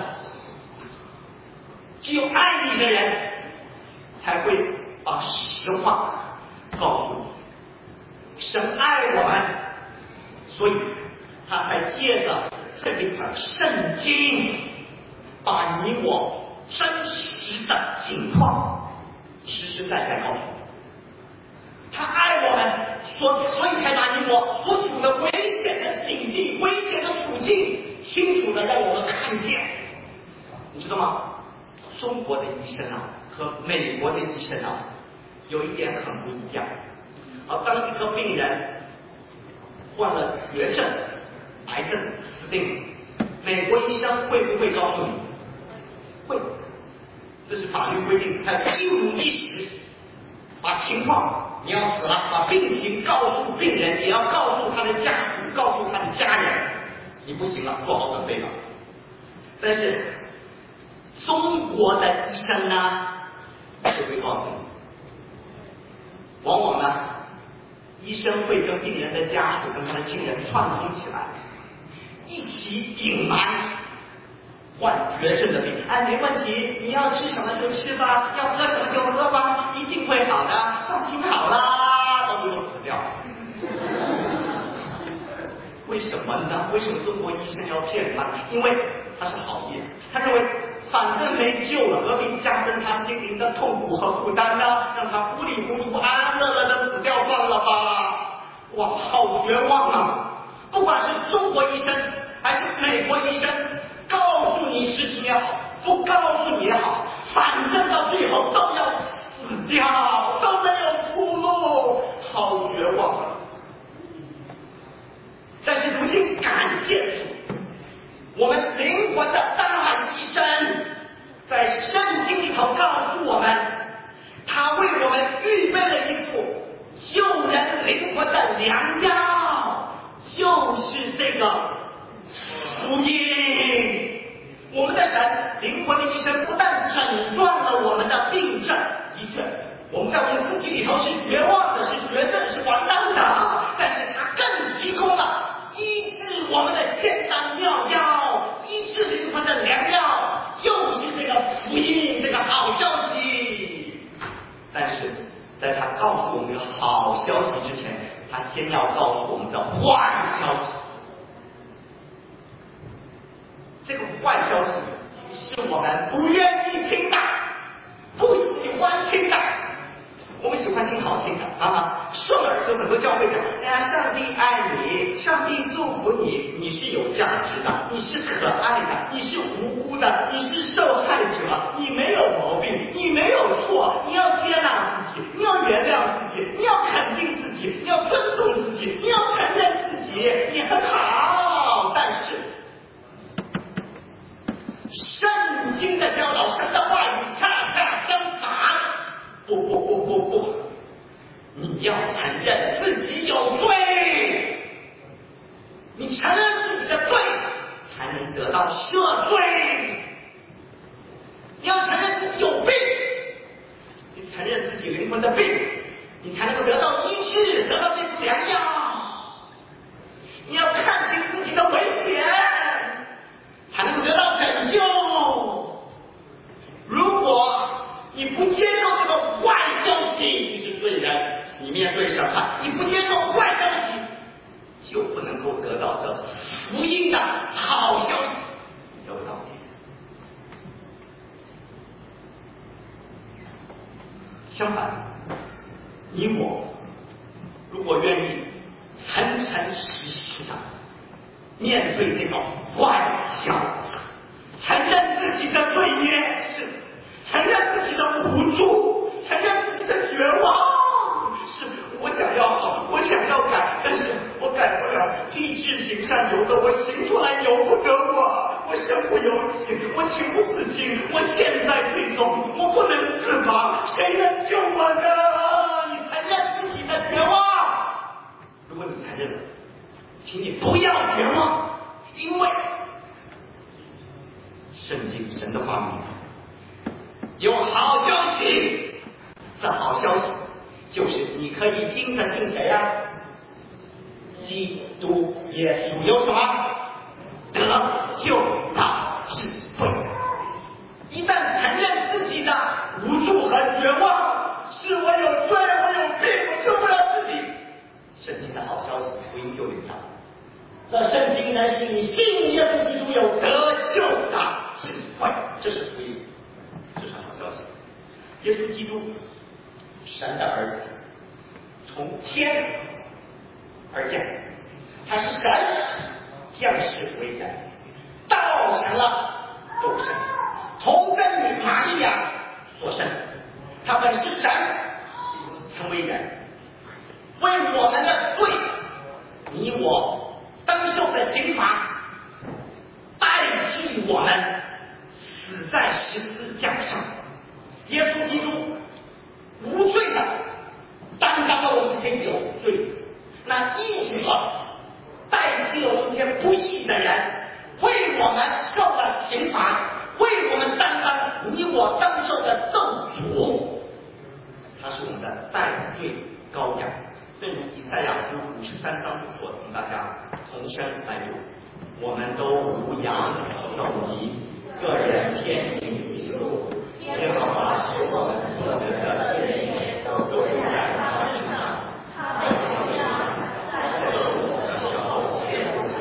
只有爱你的人才会把实话告诉你。神爱我们，所以他才借着这一本圣经，把你我真实的情况实实在在告诉你。他爱我们，所以才把你我所处的危险的境地、危险的处境，清楚的让我们看见。你知道吗？中国的医生啊，和美国的医生啊，有一点很不一样。当一个病人患了绝症、癌症死定，美国医生会不会告诉你？会，这是法律规定，他一五一十把情况，你要死了，把病情告诉病人，也要告诉他的家属，告诉他的家人，你不行了，做好准备了。但是中国的医生呢，就会告诉你，往往呢，医生会跟病人的家属跟他的亲人串通起来，一起隐瞒患绝症的病。哎，没问题，你要吃什么就吃吧，要喝什么就喝吧，一定会好的，放心好啦。 什么呢？为什么中国医生要骗他？因为他是好意，他认为反正没救了，何必加深他心灵的痛苦和负担呢？让他糊里糊涂、安乐乐的死掉算了吧。哇，好绝望啊！不管是中国医生还是美国医生，告诉你事情也好，不告诉你也好，反正到最后都要死掉，都没有出路，好绝望啊！但是如今感谢主，我们灵魂的大医生在圣经里头告诉我们，他为我们预备了一副救人灵魂的良药，就是这个福音。我们的神灵魂的医生不但诊断了我们的病症，的确我们在我们自己里头是绝望的，是绝症，是完蛋的，但是他更提供了医治我们的仙丹妙药，医治灵魂的良药，就是这个福音，这个好消息。但是在他告诉我们这个好消息之前，他先要告诉我们这坏消息。这个坏消息是我们不愿意听的，不喜欢听的。我们喜欢听好听的啊，顺耳就很多教会讲，哎呀，上帝爱你，上帝祝福你，你是有价值的，你是可爱的，你是无辜的，你是受害者，你没有毛病，你没有错，你要接纳自己，你要原谅自己，你要肯定自己，你要尊重自己，你要承认自己，你很好。但是圣经的教导，神的话语恰恰相反。不，你要承认自己有罪，你承认自己的罪，才能得到赦罪。你要承认自己有病，你承认自己灵魂的病，你才能够得到医治，得到这副良药。你要看清自己的危险，才能够得到拯救。如果你不接受这个坏消息，你是罪人，你面对审判；你不接受坏消息，就不能够得到这福音的好消息，得不到。相反，你我如果愿意诚诚实实的面对这个坏消息，承认自己的罪孽，是承认自己的无助，承认自己的绝望，是我想要好，我想要改，但是我改不了。立志行善由得我，行出来由不得我身不由己，我情不自禁，我陷在罪中，我不能自拔，谁能救我呢？你承认自己的绝望，如果你承认了，请你不要绝望，因为圣经神的话语有好消息，这好消息就是你可以因着信谁啊？基督耶稣有什么？得救的智慧。一旦承认自己的无助和绝望，是我有罪，我有病，我救不了自己，圣经的好消息福音就临到。这圣经呢，是你信耶稣基督有得救的智慧，这是福音，这是好消息。耶稣基督，神的儿子，从天而降，他是神降世为人，道成了肉身，从真女玛利亚所生。他本是神，成为人，为我们的罪，你我当受的刑罚，代替我们死在十字架上。耶稣基督无罪的担当了我们这些有罪，那义者代替了我们这些不义的人，为我们受了刑罚，为我们担当你我当受的咒诅。他是我们的代罪羔羊，正如以赛亚书53章所同大家同声来读：我们都如羊走迷，个人偏行己路，耶和华使我们所得的罪孽都归在他身上。他被刑罚，在受苦的时候却不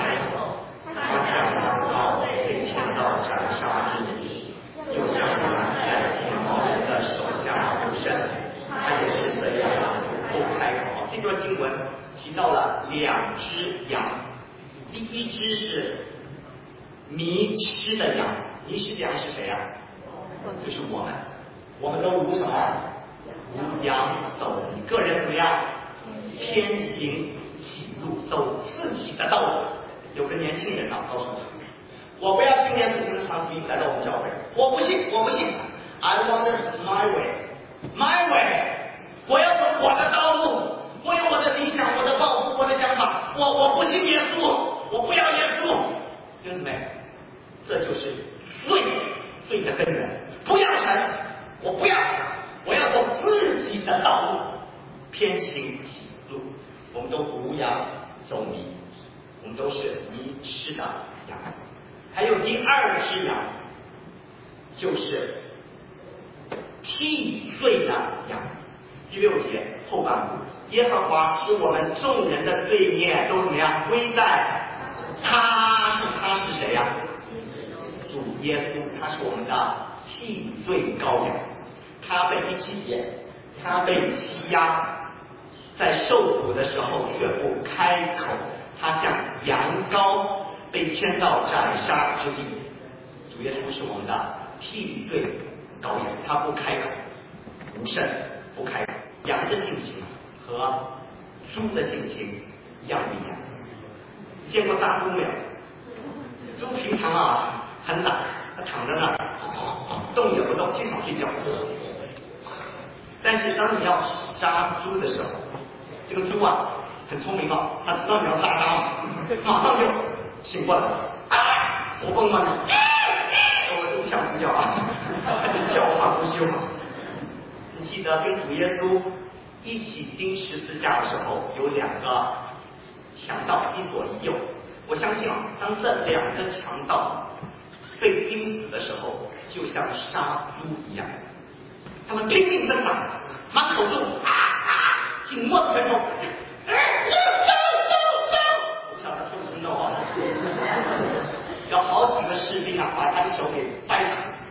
这段经文提到了两只羊，第一只是迷失的羊，迷失的羊是谁呀？就是我们，我们都无什么？无羊走离，个人怎么样？偏行己路，走自己的道路。有个年轻人啊，告诉我不要听见普通的传福音来到我们教会，我不信。I want my way，我要走我的道路，我有我的理想，我的抱负，我的想法，我不信耶稣，我不要耶稣。弟兄姊妹，这就是罪的根源。不要神，我不要，我要走自己的道路，偏行己路。我们都无羊走迷，我们都是迷失的羊。还有第二只羊，就是替罪的羊。第6节后半部，耶和华使我们众人的罪孽都怎么样？归在他是谁呀？主耶稣，他是我们的替罪羔羊。他被第7节，他被欺压，在受苦的时候却不开口，他像羊羔被牵到斩杀之地。主耶稣是我们的替罪羔羊，他不开口，无声不开口。羊的性情和猪的性情一样不一样？见过大猪没有？猪平常啊很懒，它躺在那儿动也不动，经常睡觉。但是当你要杀猪的时候，这个猪啊很聪明啊，它知道你要杀它嘛，马上就醒过来了。我蹦乱了，我都不想睡觉啊，它就叫骂不休。你记得跟主耶稣一起钉十字架的时候，有2个强盗，一左一右。我相信啊，当这2个强盗被钉死的时候，就像杀猪一样，他们拼命挣扎，满口都紧握着拳头，我不晓得说什么呢，有好几个士兵啊，把他的手给掰下来，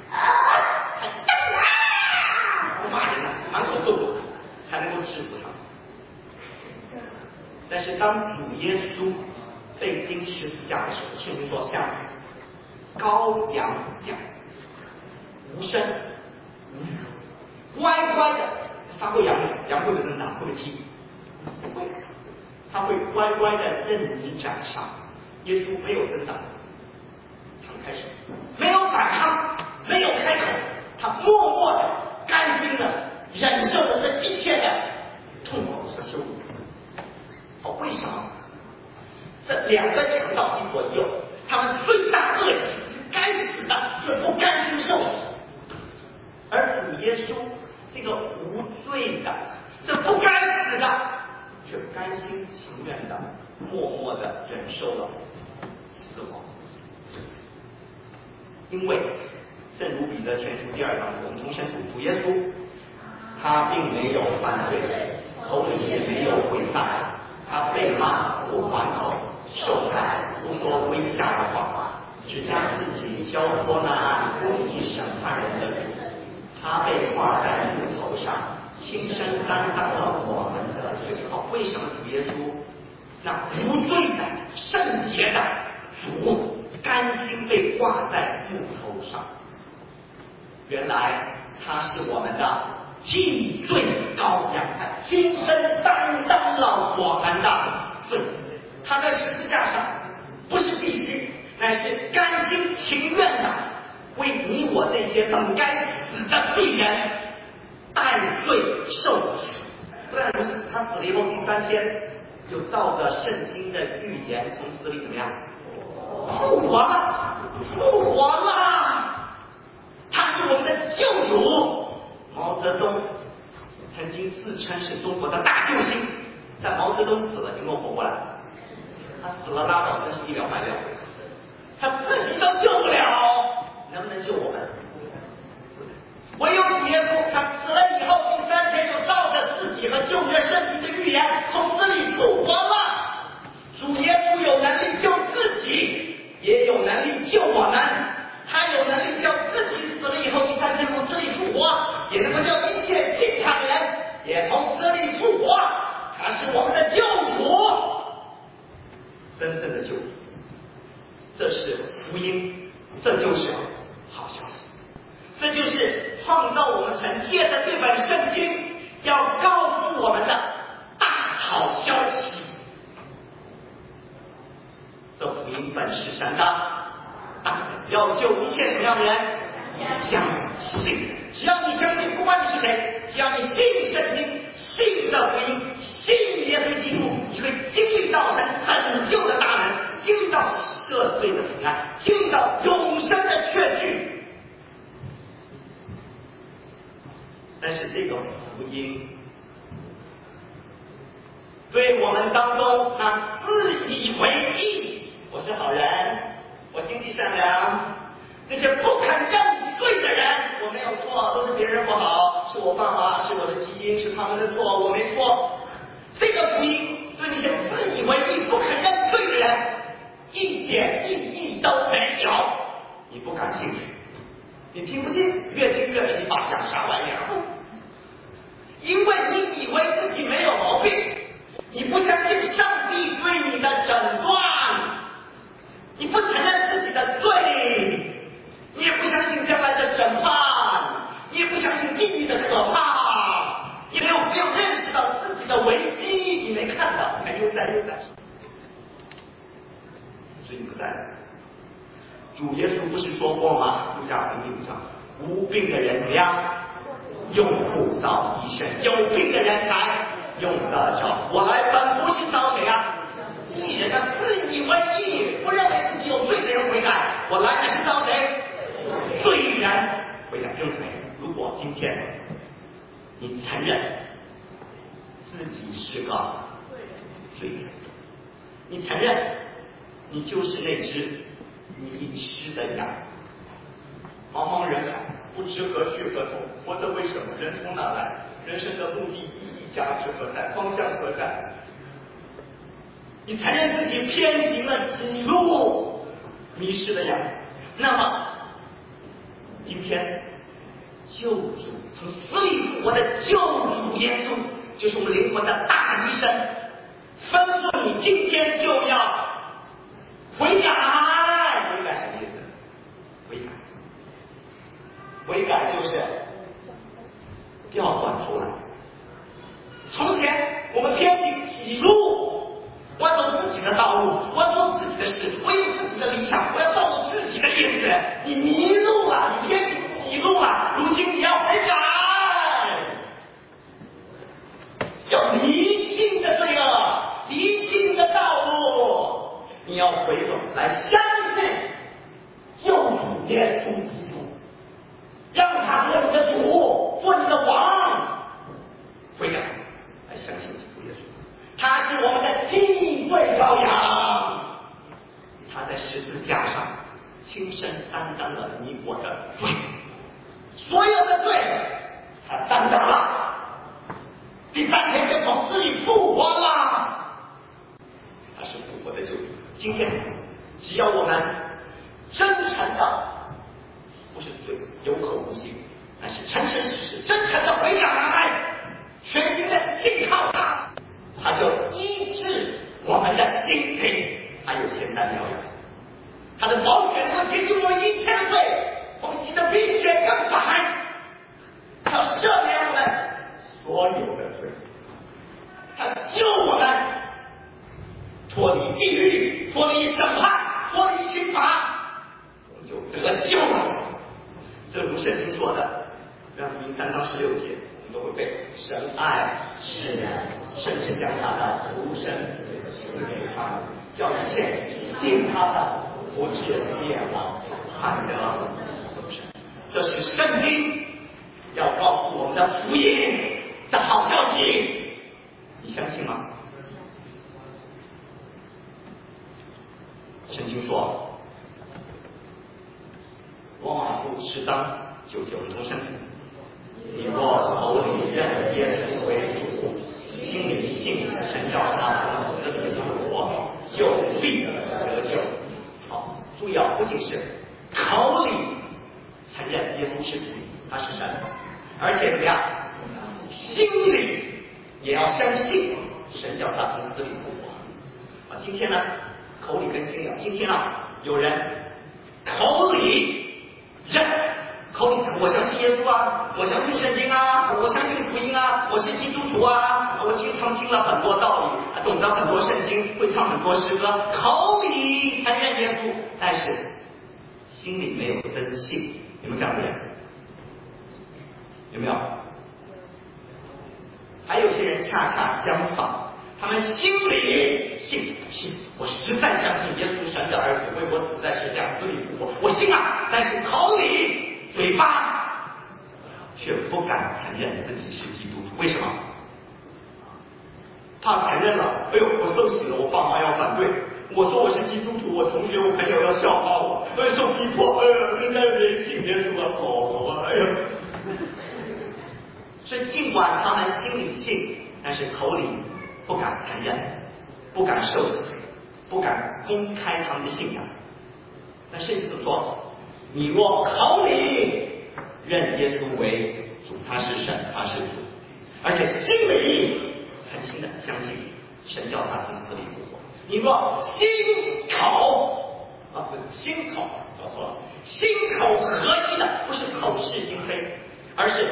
骂人啊，满口斗争，才能够制服他们。但是当主耶稣被钉十字架的时候，圣经说像羔羊一样，无声无语，乖乖的。杀过羊会不会挣扎？会不会踢？不会，他会乖乖的任你斩杀。耶稣没有挣扎，敞开手，没有反抗，没有开口，他默默的、甘心的忍受了这一切的痛苦和羞辱。为什么？这2个强盗一左一右，他们罪大恶极，该死的却不甘心受死，而主耶稣这个无罪的，这不该死的，却甘心情愿的、默默的忍受了死亡。因为正如彼得前书第2章，我们重新读，主耶稣他并没有犯罪，口里也没有毁谤，他被骂不还口，受害不说威吓的话，只将自己交托那按公义审判人的主。他被挂在木头上，亲身担当了我们的罪。为什么主耶稣那无罪的、圣洁的主，甘心被挂在木头上？原来他是我们的替罪羔羊，他亲身担当了我们的罪。他在十字架上不是必须，乃是甘心情愿的为你我这些本该死的罪人担罪受死。不然不是，他死了以后第3天就照着圣经的预言从死里怎么样复活了，他是我们的救主。毛泽东曾经自称是中国的大救星，但毛泽东死了，你给我活过来，他死了拉倒，那是一了百了，他自己都救不了，能不能救我们？唯有主耶稣，他死了以后第3天就照着自己和旧约圣经的预言从死里复活了。主耶稣有能力救自己，也有能力救我们。他有能力叫自己死了以后第3天从死里复活，也能够叫一切信他的人也从死里复活。他他是我们的救主，真正的救主。这是福音，这就是好消息，这就是创造我们成借的这本圣经要告诉我们的大好消息。这福音本是神的大能，要救一切什么样的人？相信。只要你相信，不管你是谁，只要你信圣经，信这福音，信耶稣基督，你就会经历到神拯救的大能，经历到赦罪的平安，经历到永生的确据。但是这个福音对我们当中那自以为义，我是好人，我心地善良，那些不肯认罪的人，我没有错，都是别人不好，是我爸妈，是我的基因，是他们的错，我没错。这个福音对那些自以为义、不肯认罪的人一点意义都没有，你不感兴趣，你听不进，越听越没法讲啥玩意儿。因为你以为自己没有毛病，你不相信上帝对你的诊断，你不承认自己的罪，你也不相信将来的审判，你也不相信地狱的可怕，你没有认识到自己的危机，你没看到，还又在，所以你不在。主耶稣不是说过吗？路加福音5章，无病的人怎么样？用不着医生，有病的人才用得着。我来本不是找谁啊？义人啊，自以为义，不认为自己有罪的人悔改。我来的是找谁？罪人悔改。就是如果今天你承认自己是个罪人，你承认你就是那只迷失的羊，茫茫人海，不知何去何从，活着为什么？人从哪来？人生的目的、意义、价值何在？方向何在？你承认自己偏行了几路，迷失了羊，那么今天救主从死里复活的救主耶稣，就是我们灵魂的大医生，吩咐你今天就要悔改。悔改什么意思？悔改就是调转头来。从前我们偏行己路，我要走自己的道路，我要做自己的事，我有自己的理想，我要照我自己的意思。你迷路了，你偏行己路了，如今你要悔改，要离性的罪恶，离性的道路，你要回转来相信救主耶稣基督，让他做你的主，做你的王。悔改来相信基督耶稣，他是我们的替罪羔羊，他在十字架上亲身担当了你我的罪，所有的罪他担当了，第3天就从死里复活了，他是复活的救主。今天只要我们真诚的，不是罪有口无心，但是诚诚实实真诚的悔改，全心的信靠他，他就医治我们的心灵，还有简单疗养。他的宝血能够洁净我们一切的罪，我们洗得比雪更白，要赦免我们所有的罪，他救我们脱离地狱，脱离审判，脱离刑罚，我们就得救了。正如圣经说的，约翰福音3章16节，我们都会背：神爱世人，甚至将他的独生子赐给他们，叫一切信他的不至灭亡，反得永生。这是圣经要告诉我们的福音的好消息，你相信吗？圣经说，罗马书10章9节中生，你若口里认耶稣为主，心里信神叫他从死里复活，就必得救。好，注意啊，不仅是口里承认耶稣是主，他是神，而且怎么样，心里也要相信神叫他从死里复活。今天呢，口里跟心里，今天有人口里认，口里讲我相信耶稣啊，我相信圣经啊，我相信福音啊，我是基督徒啊，我经常听了很多道理，懂得很多圣经，会唱很多诗歌，口里承认耶稣，但是心里没有真信。有没有这样的人？有没有？还有些人恰恰相反，他们心里信，我实在相信耶稣神的儿子为我死在十字架死里复活，我信啊，但是口里嘴巴却不敢承认自己是基督徒。为什么？怕承认了，哎呦，我受洗了，我爸妈要反对。我说我是基督徒，我同学我朋友要笑话我，受逼迫，人家没信耶稣啊，走啊，哎呀。所以尽管他们心里信，但是口里不敢承认，不敢受洗，不敢公开他们的信仰。那圣经说，你若口里认耶稣为主，他是神，他是主，而且心里诚心的相信神叫他从死里复活，你若心口不是心口，搞错了，心口合一的，不是口是心非，而是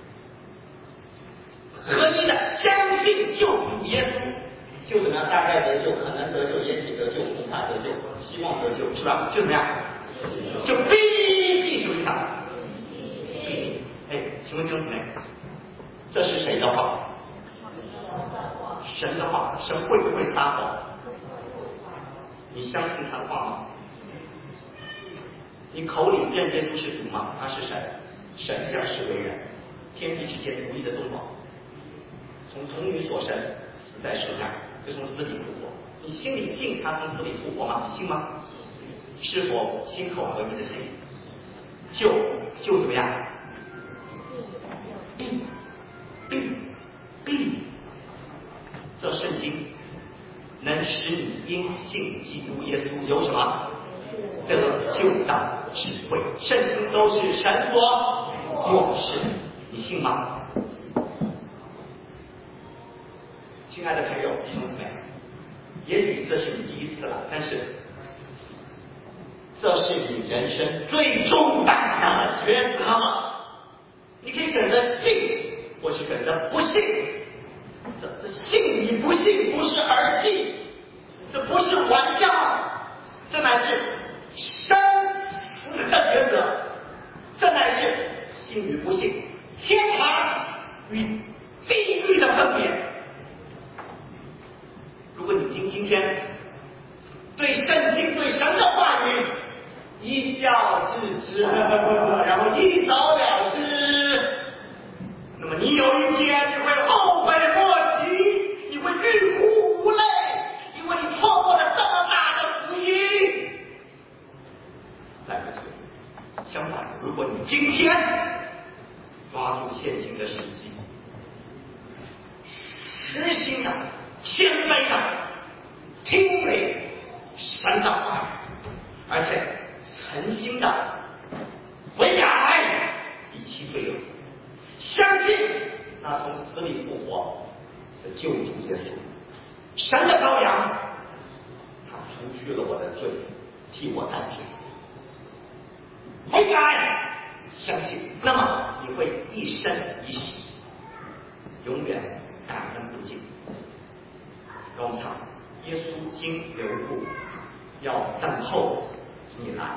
合一的相信救主耶稣，救的呢大概得救，可能得救，也许得救，恐怕得救，希望得救，是吧？就怎么样？就必属于他。请问弟兄姊妹，这是谁的话？神的话。神会不会撒谎？你相信他的话吗？你口里认耶稣是主吗？他是神，神降世为人，天地之间独一的东宝，从童女所生，死在十字架，就从死里复活。你心里信他从死里复活吗？你信吗？是否心口合一的信？就怎么样？必这圣经能使你因信基督耶稣有什么得救的智慧？圣经都是神所默示，你信吗？亲爱的朋友弟兄姊妹，也许这是你第一次了，但是这是你人生最重大的抉择。你可以选择信，或是选择不信。这信与不信不是儿戏，这不是玩笑，这乃是生死的抉择，这乃是信与不信，天堂与地狱的分别。如果你今天对圣经对神的话语一笑置之，然后一走了之，那么你有一天你会后悔莫及，你会欲哭无泪，因为你错过了这么大的福音。来不及。相反，如果你今天抓住现今的时机，实心的谦卑的听领神的话，而且诚心的悔改，以其罪恶，相信那从死里复活的救主耶稣，神的羔羊，他除去了我的罪，替我担罪。悔改，相信，那么你会一生一世永远感恩不尽。让我们唱耶稣经有一步，要等候你来。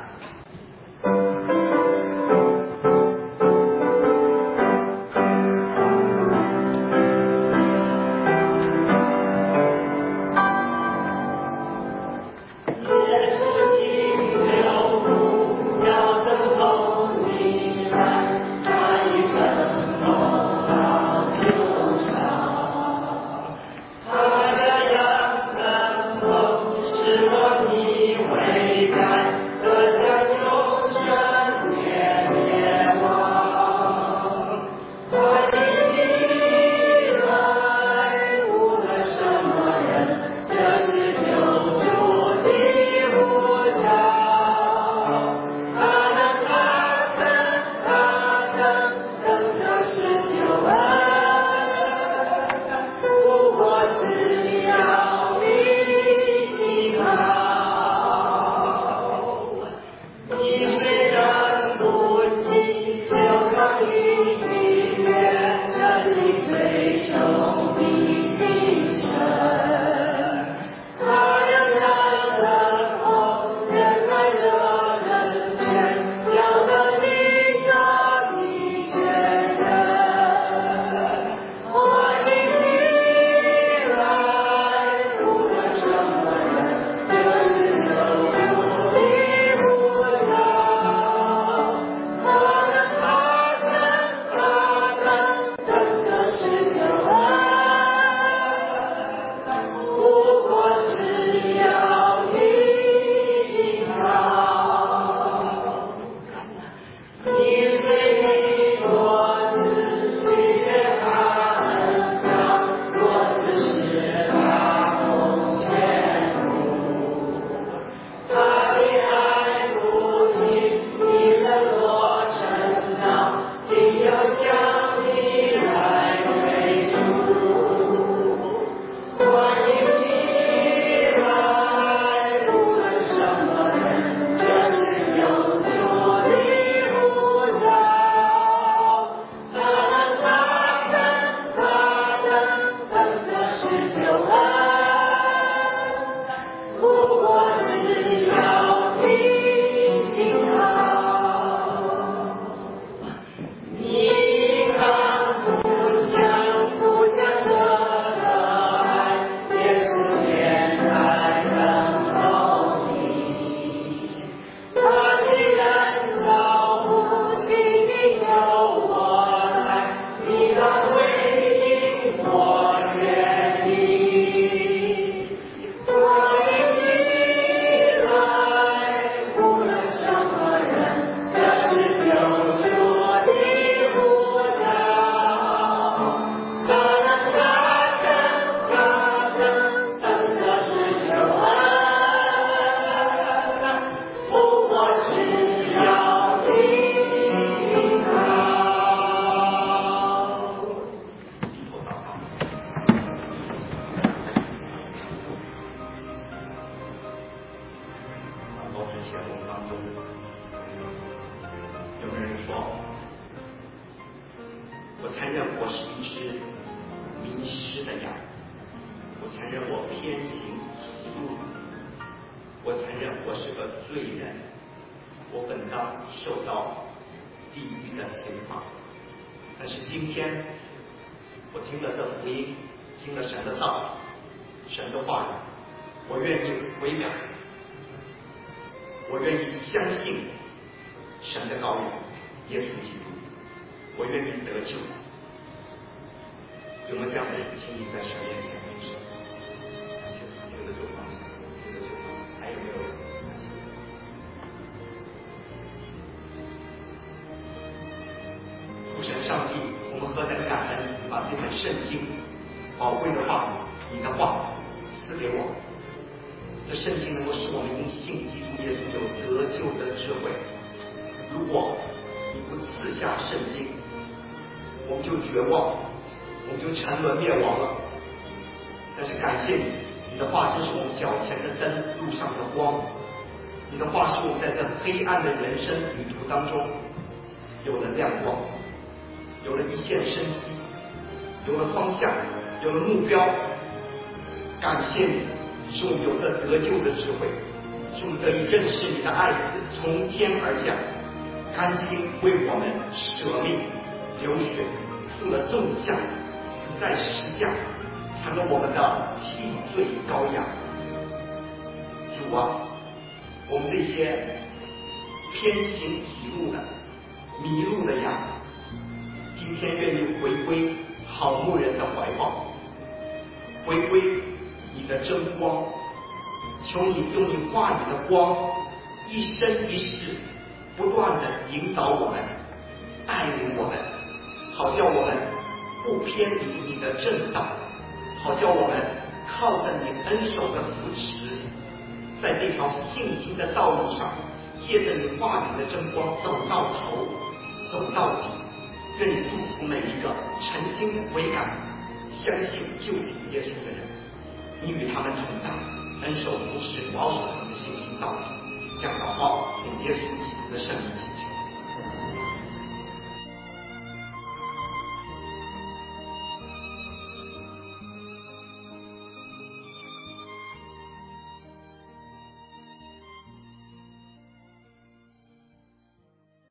神上帝，我们何等感恩，把这本圣经宝贵的话语，你的话赐给我们。这圣经能够使我们因信基督耶稣有得救的智慧。如果你不赐下圣经，我们就绝望，我们就沉沦灭亡了。但是感谢你，你的话就是我们脚前的灯，路上的光。你的话是我们在这黑暗的人生旅途当中有了亮光，有了一线生机，有了方向，有了目标。感谢你，使我们有了得救的智慧，使我们得以认识你的爱子从天而降，甘心为我们舍命流血，付了重价，死在十架，成了我们的替罪羔羊。主啊，我们这些偏行己路的迷路的羊，今天愿意回归好牧人的怀抱，回归你的真光，求你用你话语的光，一生一世不断的引导我们，带领我们，好叫我们不偏离你的正道，好叫我们靠着你恩手的扶持，在这条信心的道路上，借着你话语的真光走到头，走到底。愿你祝福每一个诚心悔改、 相信救主耶稣的人，你与他们同在，恩手扶持保守他们的信心到底，这样祷告，奉耶稣基督的圣名。